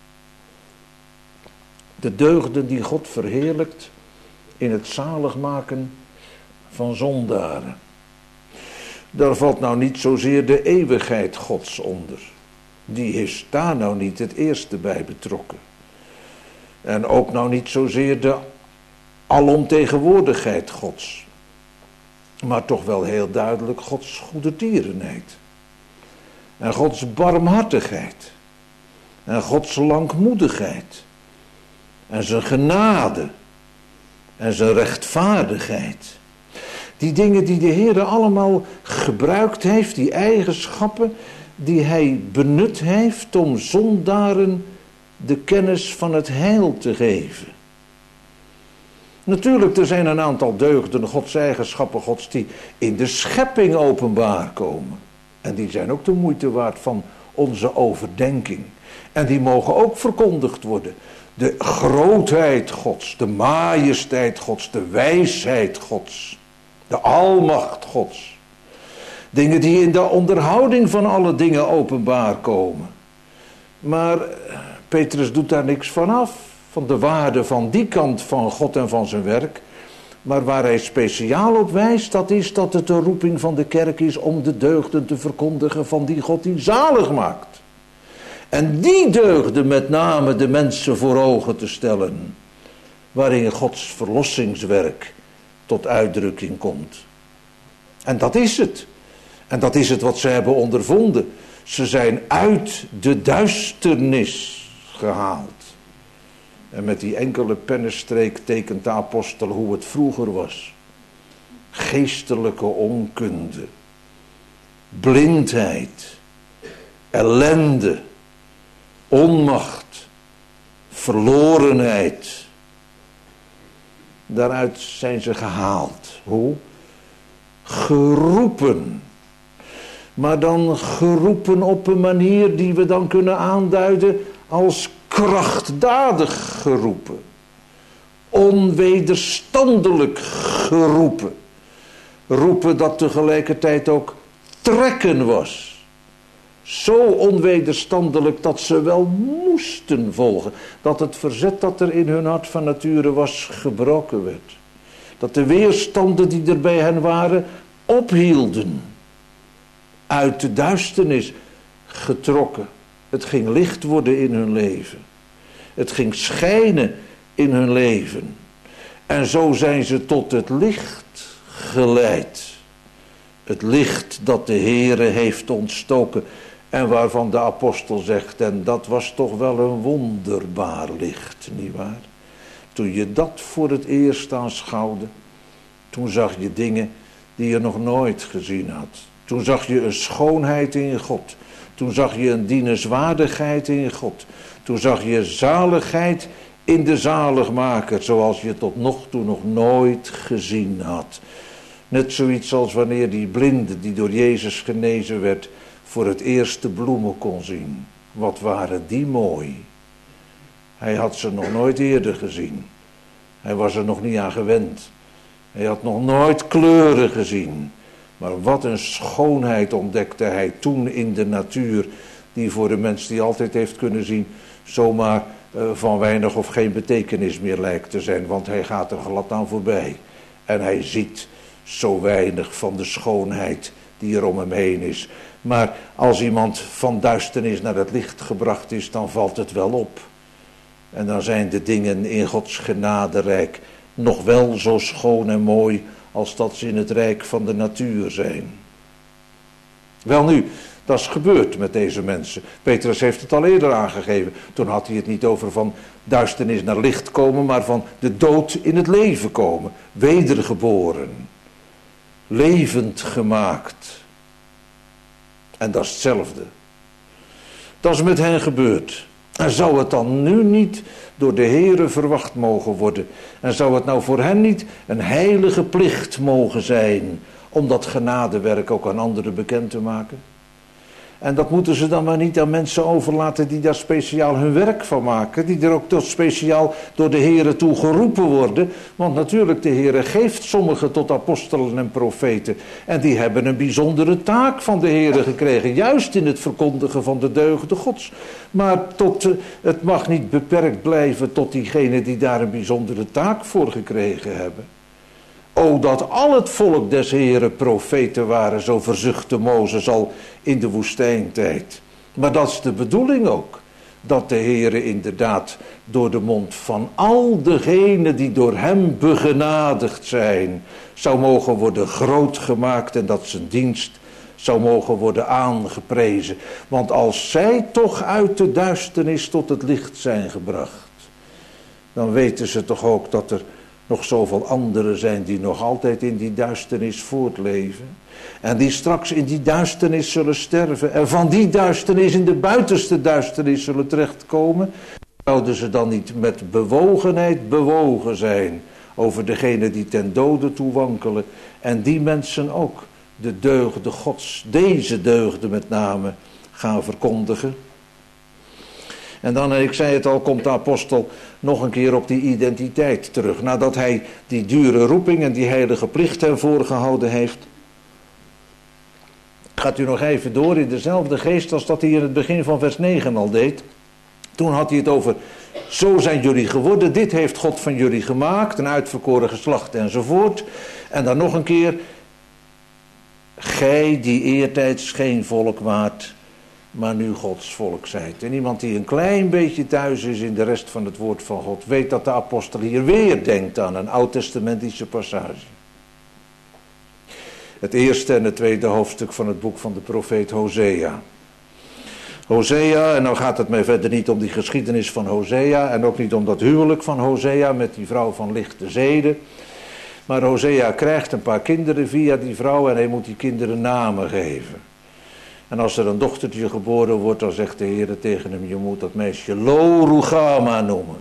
De deugden die God verheerlijkt in het zaligmaken van zondaren. Daar valt nou niet zozeer de eeuwigheid Gods onder. Die is daar nou niet het eerste bij betrokken. En ook nou niet zozeer de alomtegenwoordigheid Gods. Maar toch wel heel duidelijk Gods goedertierenheid. En Gods barmhartigheid. En Gods langmoedigheid. En zijn genade. En zijn rechtvaardigheid. Die dingen die de Heer allemaal gebruikt heeft, die eigenschappen die hij benut heeft om zondaren de kennis van het heil te geven. Natuurlijk, er zijn een aantal deugden, Gods eigenschappen, Gods die in de schepping openbaar komen. En die zijn ook de moeite waard van onze overdenking. En die mogen ook verkondigd worden. De grootheid Gods, de majesteit Gods, de wijsheid Gods, de almacht Gods. Dingen die in de onderhouding van alle dingen openbaar komen. Maar Petrus doet daar niks van af, van de waarde van die kant van God en van zijn werk. Maar waar hij speciaal op wijst, dat is dat het de roeping van de kerk is om de deugden te verkondigen van die God die zalig maakt. En die deugden met name de mensen voor ogen te stellen, waarin Gods verlossingswerk tot uitdrukking komt. En dat is het. En dat is het wat ze hebben ondervonden. Ze zijn uit de duisternis gehaald. En met die enkele pennenstreek tekent de apostel hoe het vroeger was. Geestelijke onkunde, blindheid, ellende, onmacht, verlorenheid. Daaruit zijn ze gehaald. Hoe? Geroepen. Maar dan geroepen op een manier die we dan kunnen aanduiden als krachtdadig geroepen. Onwederstandelijk geroepen. Roepen dat tegelijkertijd ook trekken was. Zo onwederstandelijk dat ze wel moesten volgen. Dat het verzet dat er in hun hart van nature was gebroken werd. Dat de weerstanden die er bij hen waren ophielden. Uit de duisternis getrokken. Het ging licht worden in hun leven. Het ging schijnen in hun leven. En zo zijn ze tot het licht geleid. Het licht dat de Heere heeft ontstoken. En waarvan de apostel zegt, en dat was toch wel een wonderbaar licht, nietwaar? Toen je dat voor het eerst aanschouwde, toen zag je dingen die je nog nooit gezien had. Toen zag je een schoonheid in God. Toen zag je een dienenswaardigheid in God. Toen zag je zaligheid in de zaligmaker, zoals je tot nog toe nog nooit gezien had. Net zoiets als wanneer die blinde die door Jezus genezen werd, voor het eerst de bloemen kon zien. Wat waren die mooi. Hij had ze nog nooit eerder gezien. Hij was er nog niet aan gewend. Hij had nog nooit kleuren gezien. Maar wat een schoonheid ontdekte hij toen in de natuur, die voor de mens die altijd heeft kunnen zien, zomaar van weinig of geen betekenis meer lijkt te zijn. Want hij gaat er glad aan voorbij. En hij ziet zo weinig van de schoonheid die er om hem heen is. Maar als iemand van duisternis naar het licht gebracht is, dan valt het wel op. En dan zijn de dingen in Gods genaderijk nog wel zo schoon en mooi als dat ze in het rijk van de natuur zijn. Welnu, dat is gebeurd met deze mensen. Petrus heeft het al eerder aangegeven. Toen had hij het niet over van duisternis naar licht komen, maar van de dood in het leven komen. Wedergeboren. Levend gemaakt. En dat is hetzelfde. Dat is met hen gebeurd. En zou het dan nu niet door de Heere verwacht mogen worden? En zou het nou voor hen niet een heilige plicht mogen zijn om dat genadewerk ook aan anderen bekend te maken? En dat moeten ze dan maar niet aan mensen overlaten die daar speciaal hun werk van maken. Die er ook tot speciaal door de Heere toe geroepen worden. Want natuurlijk, de Heere geeft sommigen tot apostelen en profeten. En die hebben een bijzondere taak van de Heere gekregen. Juist in het verkondigen van de deugden Gods. Maar het mag niet beperkt blijven tot diegenen die daar een bijzondere taak voor gekregen hebben. O, dat al het volk des Heeren profeten waren, zo verzuchtte Mozes al in de woestijntijd. Maar dat is de bedoeling ook. Dat de Heere inderdaad door de mond van al degenen die door hem begenadigd zijn, zou mogen worden groot gemaakt en dat zijn dienst zou mogen worden aangeprezen. Want als zij toch uit de duisternis tot het licht zijn gebracht, dan weten ze toch ook dat er nog zoveel anderen zijn die nog altijd in die duisternis voortleven. En die straks in die duisternis zullen sterven. En van die duisternis in de buitenste duisternis zullen terechtkomen. Zouden ze dan niet met bewogenheid bewogen zijn over degene die ten dode toe wankelen en die mensen ook de deugden Gods, deze deugden met name, gaan verkondigen? En dan, ik zei het al, komt de apostel nog een keer op die identiteit terug. Nadat hij die dure roeping en die heilige plicht hem voorgehouden heeft. Gaat u nog even door in dezelfde geest als dat hij in het begin van vers 9 al deed. Toen had hij het over, zo zijn jullie geworden, dit heeft God van jullie gemaakt, een uitverkoren geslacht enzovoort. En dan nog een keer, gij die eertijds geen volk waart, maar nu Gods volk zijt. En iemand die een klein beetje thuis is in de rest van het woord van God, weet dat de apostel hier weer denkt aan een oud-testamentische passage. Het eerste en het tweede hoofdstuk van het boek van de profeet Hosea. Hosea, en nou gaat het mij verder niet om die geschiedenis van Hosea en ook niet om dat huwelijk van Hosea met die vrouw van lichte zeden. Maar Hosea krijgt een paar kinderen via die vrouw en hij moet die kinderen namen geven. En als er een dochtertje geboren wordt, dan zegt de Heer tegen hem, je moet dat meisje Lo Ruchama noemen.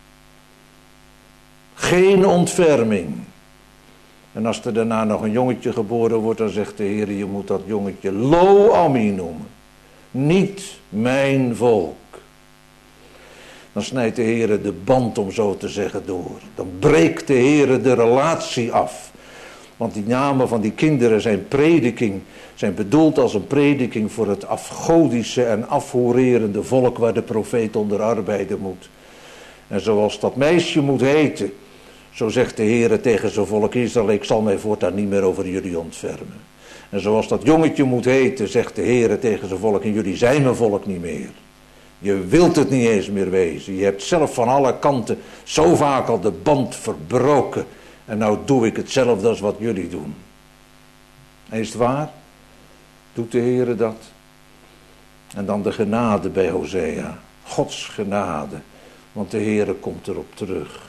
Geen ontferming. En als er daarna nog een jongetje geboren wordt, dan zegt de Heer, je moet dat jongetje Lo Ami noemen. Niet mijn volk. Dan snijdt de Heer de band, om zo te zeggen, door. Dan breekt de Heer de relatie af. Want die namen van die kinderen zijn prediking, zijn bedoeld als een prediking voor het afgodische en afhoererende volk waar de profeet onder arbeiden moet. En zoals dat meisje moet heten, zo zegt de Heer tegen zijn volk Israël, ik zal mij voortaan niet meer over jullie ontfermen. En zoals dat jongetje moet heten, zegt de Heer tegen zijn volk, en jullie zijn mijn volk niet meer. Je wilt het niet eens meer wezen. Je hebt zelf van alle kanten zo vaak al de band verbroken. En nou doe ik hetzelfde als wat jullie doen. En is het waar? Doet de Heer dat? En dan de genade bij Hosea. Gods genade. Want de Heer komt erop terug.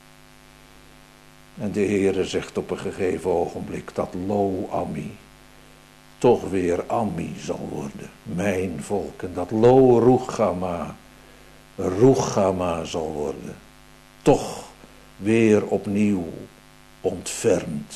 En de Heer zegt op een gegeven ogenblik dat Lo Ami toch weer Ami zal worden. Mijn volk. En dat Lo Ruchama zal worden. Toch weer opnieuw ontfermd.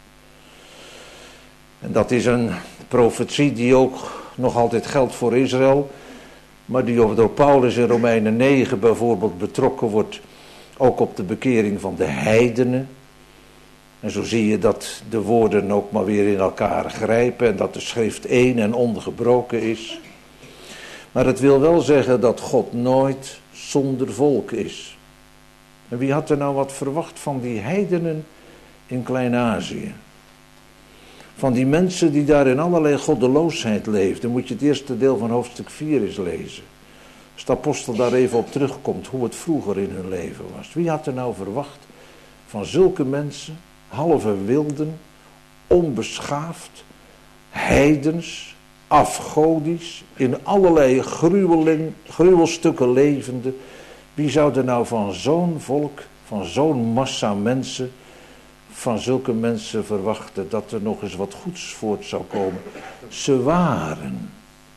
En dat is een profetie die ook nog altijd geldt voor Israël. Maar die door Paulus in Romeinen 9 bijvoorbeeld betrokken wordt. Ook op de bekering van de heidenen. En zo zie je dat de woorden ook maar weer in elkaar grijpen. En dat de schrift één en ongebroken is. Maar het wil wel zeggen dat God nooit zonder volk is. En wie had er nou wat verwacht van die heidenen in Klein-Azië? Van die mensen die daar in allerlei goddeloosheid leefden. Moet je het eerste deel van hoofdstuk 4 eens lezen. Als de apostel daar even op terugkomt hoe het vroeger in hun leven was. Wie had er nou verwacht van zulke mensen, halve wilden, onbeschaafd, heidens, afgodisch, in allerlei gruwelstukken levende. Wie zou er nou van zo'n volk, van zo'n massa mensen, van zulke mensen verwachten dat er nog eens wat goeds voort zou komen? Ze waren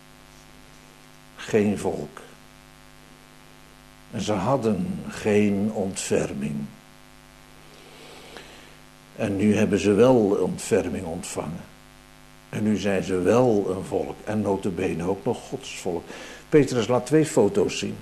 geen volk. En ze hadden geen ontferming. En nu hebben ze wel ontferming ontvangen. En nu zijn ze wel een volk. En nota bene ook nog Gods volk. Petrus laat 2 foto's zien.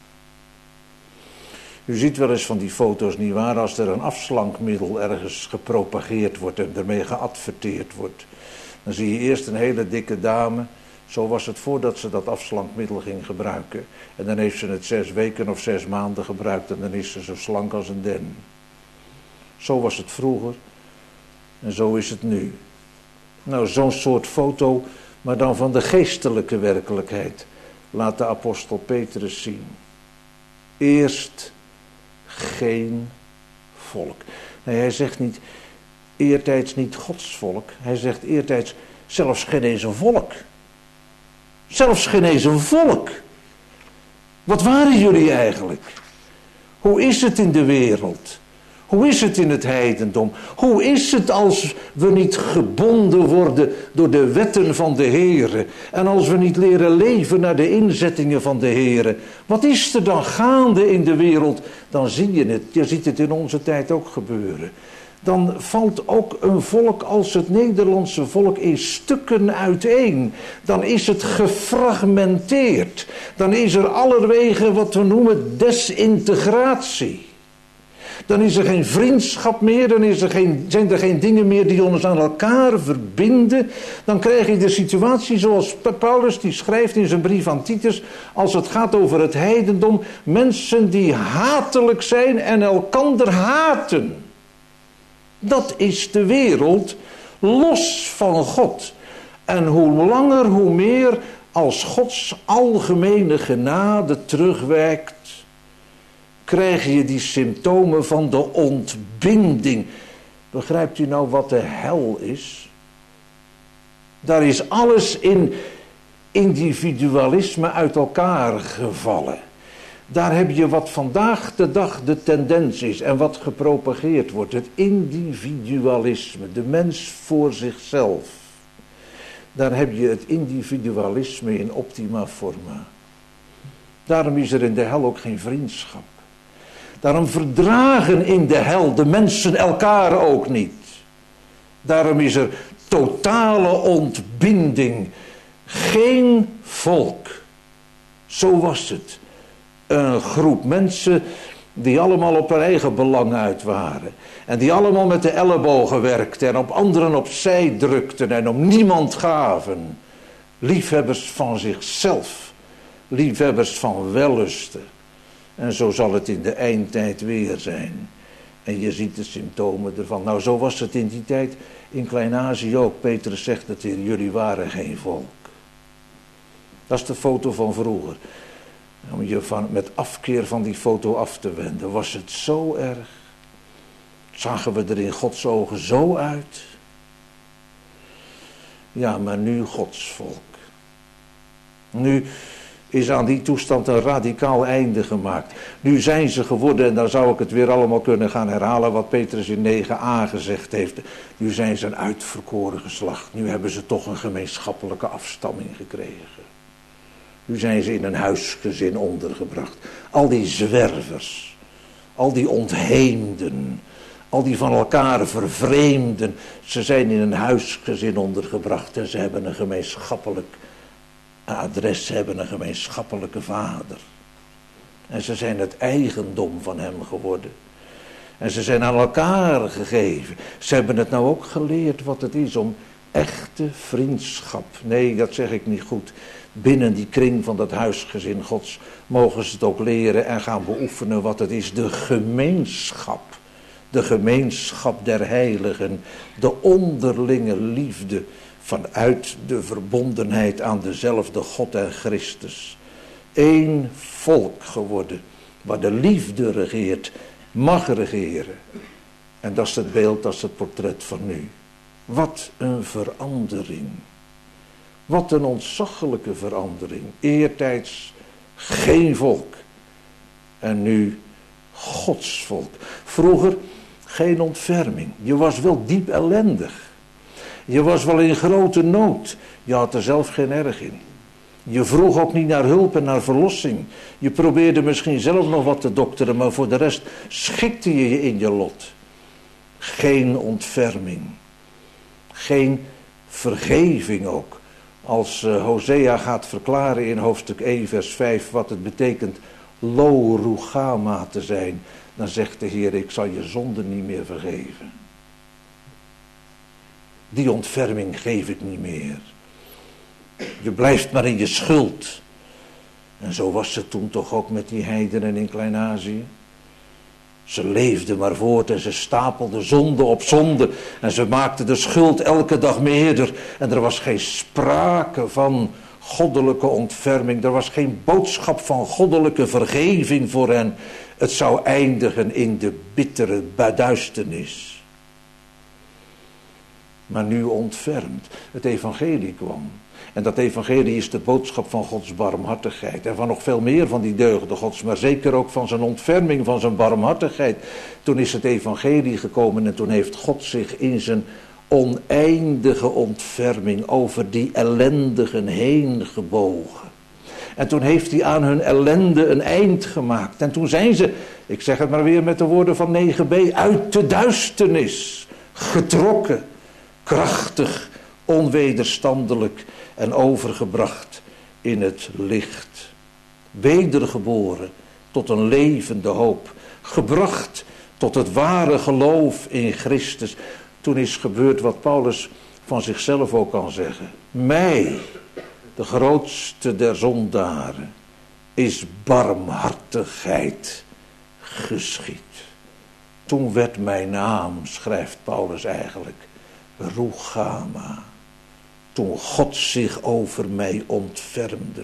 U ziet wel eens van die foto's, nietwaar, als er een afslankmiddel ergens gepropageerd wordt en ermee geadverteerd wordt. Dan zie je eerst een hele dikke dame. Zo was het voordat ze dat afslankmiddel ging gebruiken. En dan heeft ze het 6 weken of 6 maanden gebruikt en dan is ze zo slank als een den. Zo was het vroeger en zo is het nu. Nou, zo'n soort foto, maar dan van de geestelijke werkelijkheid, laat de apostel Petrus zien. Eerst geen volk. Nee, hij zegt niet eertijds niet Gods volk. Hij zegt eertijds zelfs geen eens een volk. Zelfs geen eens een volk. Wat waren jullie eigenlijk? Hoe is het in de wereld? Hoe is het in het heidendom? Hoe is het als we niet gebonden worden door de wetten van de Heere? En als we niet leren leven naar de inzettingen van de Heere? Wat is er dan gaande in de wereld? Dan zie je het. Je ziet het in onze tijd ook gebeuren. Dan valt ook een volk als het Nederlandse volk in stukken uiteen. Dan is het gefragmenteerd. Dan is er allerwege wat we noemen desintegratie. Dan is er geen vriendschap meer, dan zijn er geen dingen meer die ons aan elkaar verbinden. Dan krijg je de situatie zoals Paulus die schrijft in zijn brief aan Titus, als het gaat over het heidendom, mensen die hatelijk zijn en elkander haten. Dat is de wereld los van God. En hoe langer, hoe meer als Gods algemene genade terugwerkt, krijg je die symptomen van de ontbinding. Begrijpt u nou wat de hel is? Daar is alles in individualisme uit elkaar gevallen. Daar heb je wat vandaag de dag de tendens is en wat gepropageerd wordt. Het individualisme, de mens voor zichzelf. Daar heb je het individualisme in optima forma. Daarom is er in de hel ook geen vriendschap. Daarom verdragen in de hel de mensen elkaar ook niet. Daarom is er totale ontbinding. Geen volk. Zo was het. Een groep mensen die allemaal op hun eigen belang uit waren. En die allemaal met de ellebogen werkten en op anderen opzij drukten en om niemand gaven. Liefhebbers van zichzelf. Liefhebbers van wellusten. En zo zal het in de eindtijd weer zijn. En je ziet de symptomen ervan. Nou, zo was het in die tijd in Klein-Azië ook. Petrus zegt het hier, jullie waren geen volk. Dat is de foto van vroeger. Om je met afkeer van die foto af te wenden. Was het zo erg? Zagen we er in Gods ogen zo uit? Ja, maar nu Gods volk. Nu is aan die toestand een radicaal einde gemaakt. Nu zijn ze geworden, en dan zou ik het weer allemaal kunnen gaan herhalen wat Petrus in 9a gezegd heeft. Nu zijn ze een uitverkoren geslacht. Nu hebben ze toch een gemeenschappelijke afstamming gekregen. Nu zijn ze in een huisgezin ondergebracht. Al die zwervers, al die ontheemden, al die van elkaar vervreemden. Ze zijn in een huisgezin ondergebracht en ze hebben een gemeenschappelijk adres, ze hebben een gemeenschappelijke vader. En ze zijn het eigendom van hem geworden. En ze zijn aan elkaar gegeven. Ze hebben het nou ook geleerd wat het is om echte vriendschap. Nee, dat zeg ik niet goed. Binnen die kring van dat huisgezin Gods mogen ze het ook leren en gaan beoefenen wat het is. De gemeenschap. De gemeenschap der heiligen. De onderlinge liefde vanuit de verbondenheid aan dezelfde God en Christus. Eén volk geworden waar de liefde regeert, mag regeren. En dat is het beeld, dat is het portret van nu. Wat een verandering. Wat een ontzaglijke verandering. Eertijds geen volk. En nu Gods volk. Vroeger geen ontferming. Je was wel diep ellendig. Je was wel in grote nood. Je had er zelf geen erg in. Je vroeg ook niet naar hulp en naar verlossing. Je probeerde misschien zelf nog wat te dokteren, maar voor de rest schikte je je in je lot. Geen ontferming. Geen vergeving ook. Als Hosea gaat verklaren in hoofdstuk 1 vers 5 wat het betekent lo rugama te zijn, dan zegt de Heer, ik zal je zonde niet meer vergeven. Die ontferming geef ik niet meer. Je blijft maar in je schuld. En zo was het toen toch ook met die heidenen in Klein-Azië. Ze leefden maar voort en ze stapelden zonde op zonde. En ze maakten de schuld elke dag meerder. En er was geen sprake van goddelijke ontferming. Er was geen boodschap van goddelijke vergeving voor hen. Het zou eindigen in de bittere duisternis. maar nu ontfermd. Het evangelie kwam. En dat evangelie is de boodschap van Gods barmhartigheid. En van nog veel meer van die deugden Gods, maar zeker ook van zijn ontferming, van zijn barmhartigheid. Toen is het evangelie gekomen en toen heeft God zich in zijn oneindige ontferming over die ellendigen heen gebogen. En toen heeft hij aan hun ellende een eind gemaakt. En toen zijn ze, ik zeg het maar weer met de woorden van 9b, uit de duisternis getrokken, krachtig, onwederstandelijk en overgebracht in het licht. Wedergeboren tot een levende hoop, gebracht tot het ware geloof in Christus. Toen is gebeurd wat Paulus van zichzelf ook kan zeggen. Mij, de grootste der zondaren, is barmhartigheid geschied. Toen werd mijn naam, schrijft Paulus eigenlijk, Rugama. Toen God zich over mij ontfermde.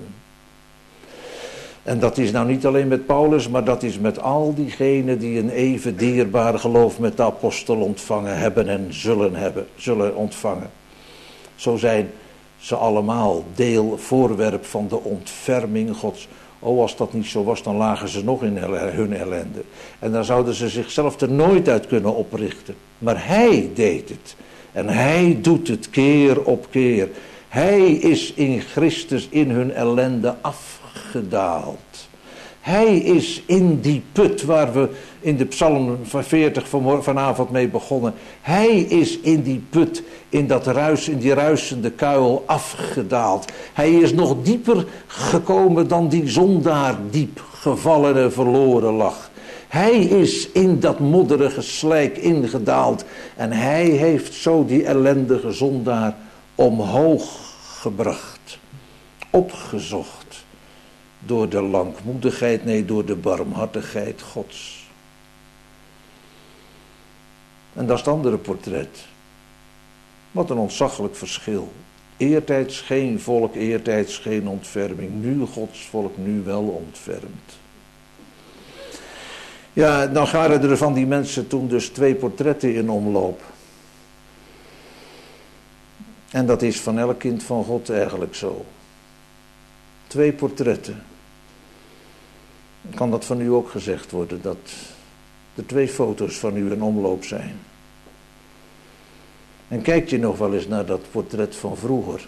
En dat is nou niet alleen met Paulus, maar dat is met al diegenen die een even dierbaar geloof met de apostel ontvangen hebben en zullen ontvangen. Zo zijn ze allemaal deel, voorwerp van de ontferming Gods. Oh, als dat niet zo was, dan lagen ze nog in hun ellende. En dan zouden ze zichzelf er nooit uit kunnen oprichten. Maar hij deed het. En hij doet het keer op keer. Hij is in Christus in hun ellende afgedaald. Hij is in die put waar we in de Psalm 40 vanavond mee begonnen. Hij is in die put, in die ruisende kuil afgedaald. Hij is nog dieper gekomen dan die zondaar diep gevallen en verloren lag. Hij is in dat modderige slijk ingedaald. En hij heeft zo die ellendige zondaar omhoog gebracht. Opgezocht. Door de langmoedigheid, nee, door de barmhartigheid Gods. En dat is het andere portret. Wat een ontzaglijk verschil. Eertijds geen volk, eertijds geen ontferming. Nu Gods volk, nu wel ontfermd. Ja, dan waren er van die mensen toen dus 2 portretten in omloop. En dat is van elk kind van God eigenlijk zo. 2 portretten. Kan dat van u ook gezegd worden, dat er 2 foto's van u in omloop zijn? En kijkt je nog wel eens naar dat portret van vroeger?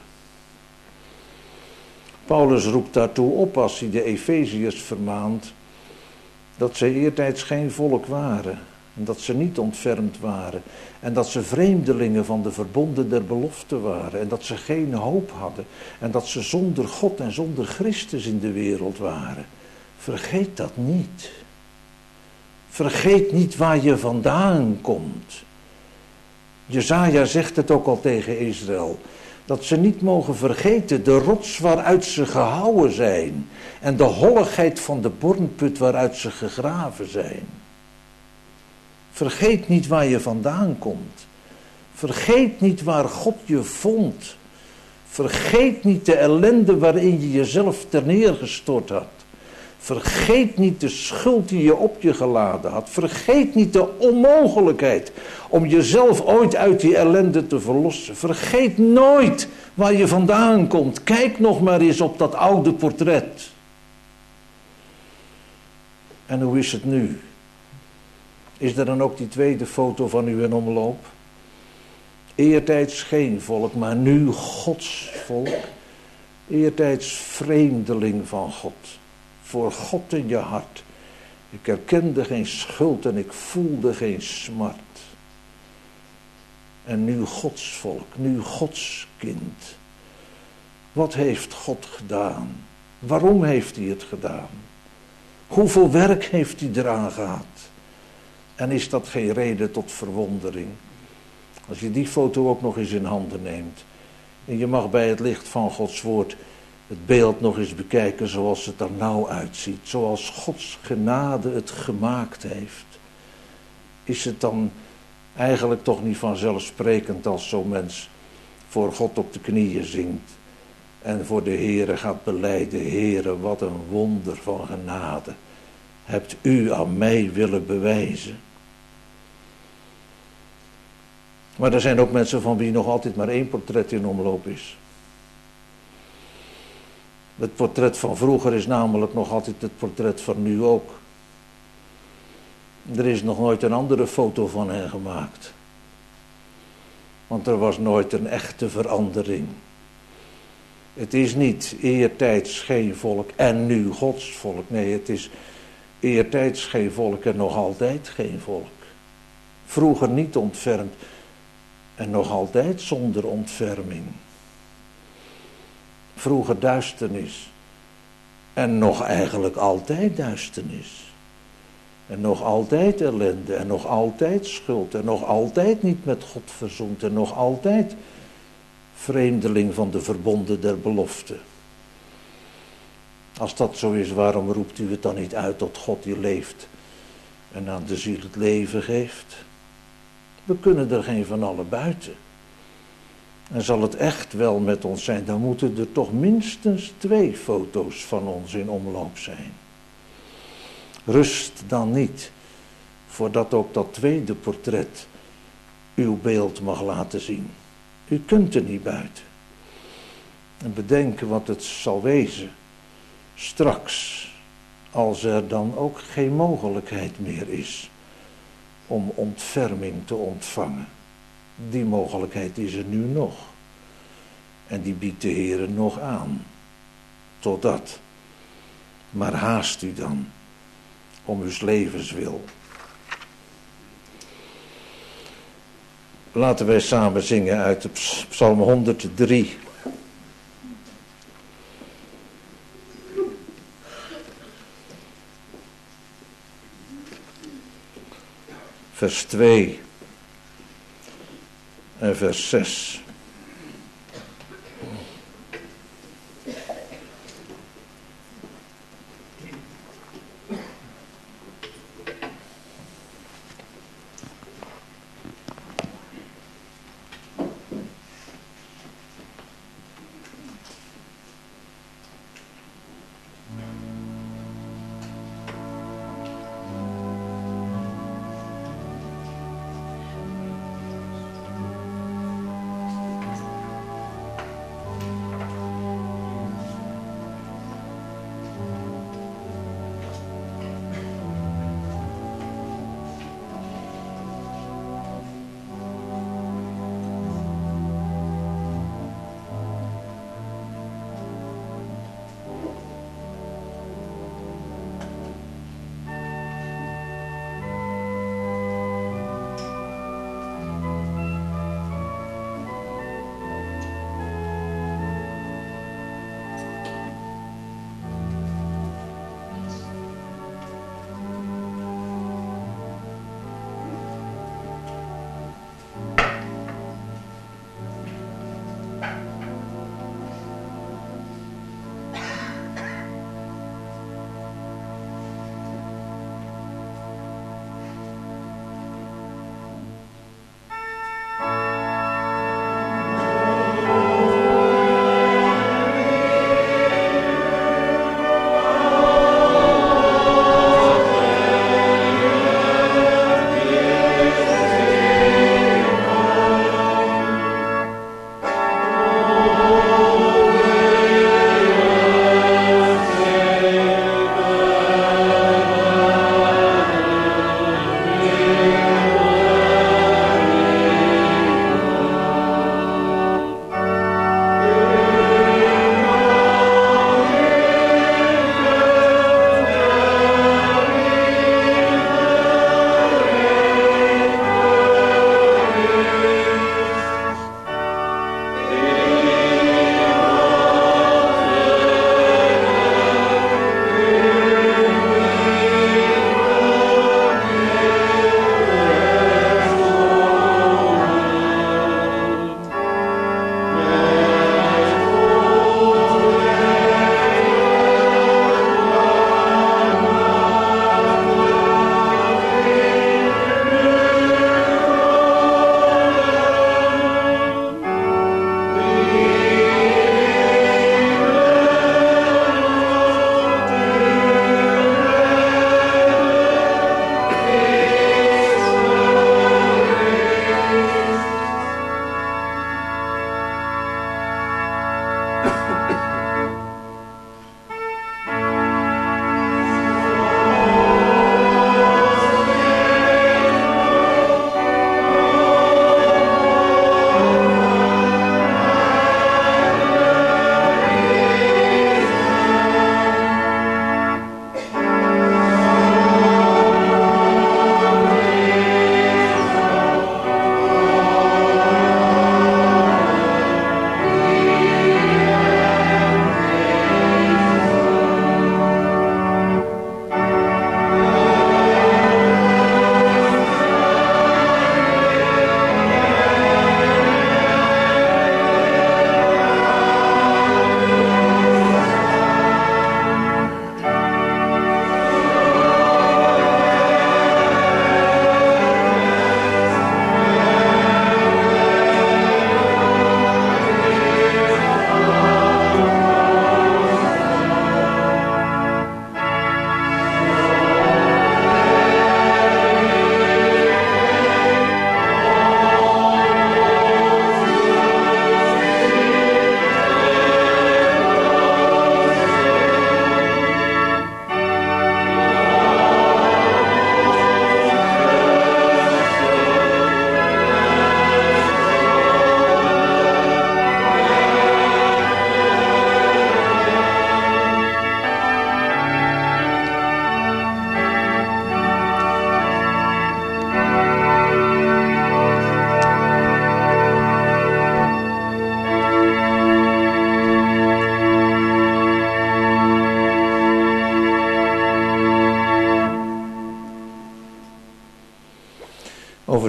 Paulus roept daartoe op als hij de Efeziërs vermaant dat ze eertijds geen volk waren en dat ze niet ontfermd waren en dat ze vreemdelingen van de verbonden der belofte waren en dat ze geen hoop hadden en dat ze zonder God en zonder Christus in de wereld waren. Vergeet dat niet. Vergeet niet waar je vandaan komt. Jesaja zegt het ook al tegen Israël. Dat ze niet mogen vergeten de rots waaruit ze gehouwen zijn. En de holligheid van de bornput waaruit ze gegraven zijn. Vergeet niet waar je vandaan komt. Vergeet niet waar God je vond. Vergeet niet de ellende waarin je jezelf terneergestort had. Vergeet niet de schuld die je op je geladen had. Vergeet niet de onmogelijkheid om jezelf ooit uit die ellende te verlossen. Vergeet nooit waar je vandaan komt. Kijk nog maar eens op dat oude portret. En hoe is het nu? Is er dan ook die tweede foto van u in omloop? Eertijds geen volk, maar nu Gods volk. Eertijds vreemdeling van God. Voor God in je hart. Ik herkende geen schuld en ik voelde geen smart. En nu Gods volk, nu Gods kind. Wat heeft God gedaan? Waarom heeft hij het gedaan? Hoeveel werk heeft hij eraan gehad? En is dat geen reden tot verwondering? Als je die foto ook nog eens in handen neemt. En je mag bij het licht van Gods woord het beeld nog eens bekijken zoals het er nou uitziet. Zoals Gods genade het gemaakt heeft. Is het dan eigenlijk toch niet vanzelfsprekend als zo'n mens voor God op de knieën zingt. En voor de Heere gaat belijden. Heere, wat een wonder van genade. Hebt u aan mij willen bewijzen. Maar er zijn ook mensen van wie nog altijd maar 1 portret in omloop is. Het portret van vroeger is namelijk nog altijd het portret van nu ook. Er is nog nooit een andere foto van hen gemaakt. Want er was nooit een echte verandering. Het is niet eertijds geen volk en nu Gods volk. Nee, het is eertijds geen volk en nog altijd geen volk. Vroeger niet ontfermd en nog altijd zonder ontferming. Vroeger duisternis en nog eigenlijk altijd duisternis. En nog altijd ellende en nog altijd schuld en nog altijd niet met God verzoend en nog altijd vreemdeling van de verbonden der belofte. Als dat zo is, waarom roept u het dan niet uit tot God die leeft en aan de ziel het leven geeft? We kunnen er geen van allen buiten. En zal het echt wel met ons zijn, dan moeten er toch minstens 2 foto's van ons in omloop zijn. Rust dan niet, voordat ook dat tweede portret uw beeld mag laten zien. U kunt er niet buiten. En bedenken wat het zal wezen straks, als er dan ook geen mogelijkheid meer is om ontferming te ontvangen. Die mogelijkheid is er nu nog. En die biedt de Heere nog aan. Totdat. Maar haast u dan. Om uw levens wil. Laten wij samen zingen uit de Psalm 103. Vers 2 en vers 6.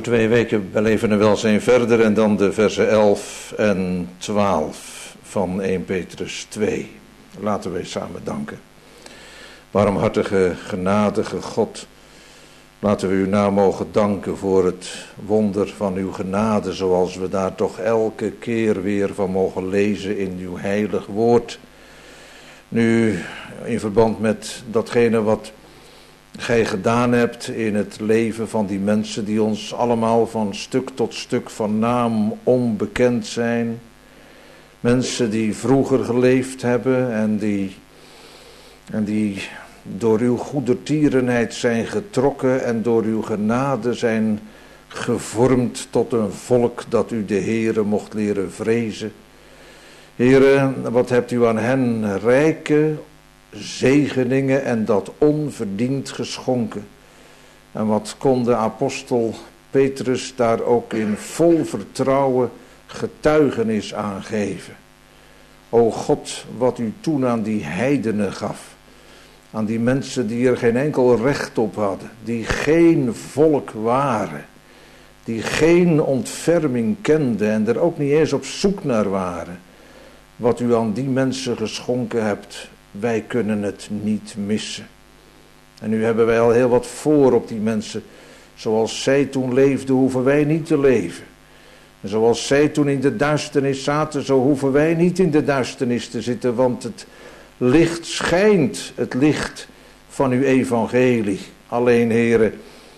2 weken bij Leven en Welzijn verder en dan de versen 11 en 12 van 1 Petrus 2. Laten wij samen danken. Barmhartige, genadige God, laten we uw naam mogen danken voor het wonder van uw genade, zoals we daar toch elke keer weer van mogen lezen in uw heilig woord. Nu, in verband met datgene wat gij gedaan hebt in het leven van die mensen die ons allemaal van stuk tot stuk van naam onbekend zijn. Mensen die vroeger geleefd hebben en die door uw goedertierenheid zijn getrokken en door uw genade zijn gevormd tot een volk dat u de Heere mocht leren vrezen. Heere, wat hebt u aan hen rijke zegeningen en dat onverdiend geschonken. En wat kon de apostel Petrus daar ook in vol vertrouwen getuigenis aangeven. O God, wat u toen aan die heidenen gaf. Aan die mensen die er geen enkel recht op hadden. Die geen volk waren. Die geen ontferming kenden en er ook niet eens op zoek naar waren. Wat u aan die mensen geschonken hebt, wij kunnen het niet missen. En nu hebben wij al heel wat voor op die mensen. Zoals zij toen leefden, hoeven wij niet te leven. En zoals zij toen in de duisternis zaten, zo hoeven wij niet in de duisternis te zitten. Want het licht schijnt, het licht van uw evangelie. Alleen, Heere,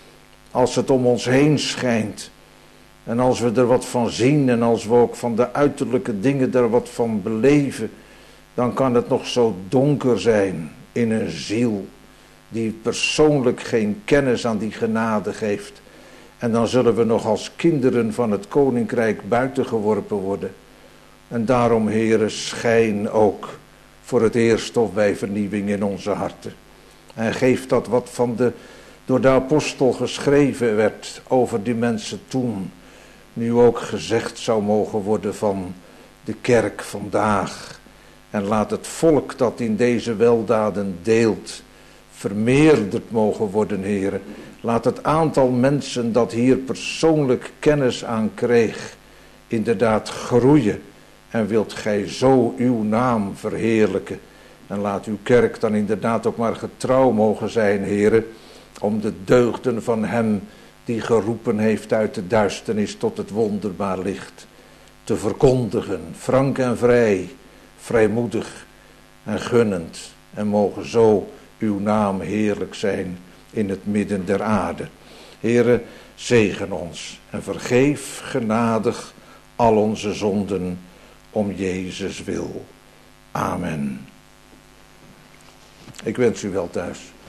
als het om ons heen schijnt. En als we er wat van zien en als we ook van de uiterlijke dingen er wat van beleven. Dan kan het nog zo donker zijn in een ziel die persoonlijk geen kennis aan die genade geeft. En dan zullen we nog als kinderen van het koninkrijk buitengeworpen worden. En daarom, Heere, schijn ook voor het eerst of bij vernieuwing in onze harten. En geef dat wat van door de apostel geschreven werd over die mensen toen, nu ook gezegd zou mogen worden van de kerk vandaag. En laat het volk dat in deze weldaden deelt vermeerderd mogen worden, Heere. Laat het aantal mensen dat hier persoonlijk kennis aan kreeg inderdaad groeien. En wilt gij zo uw naam verheerlijken. En laat uw kerk dan inderdaad ook maar getrouw mogen zijn, Heere, om de deugden van hem die geroepen heeft uit de duisternis tot het wonderbaar licht te verkondigen, frank en vrij, vrijmoedig en gunnend. En mogen zo uw naam heerlijk zijn in het midden der aarde. Heere, zegen ons en vergeef genadig al onze zonden om Jezus wil. Amen. Ik wens u wel thuis.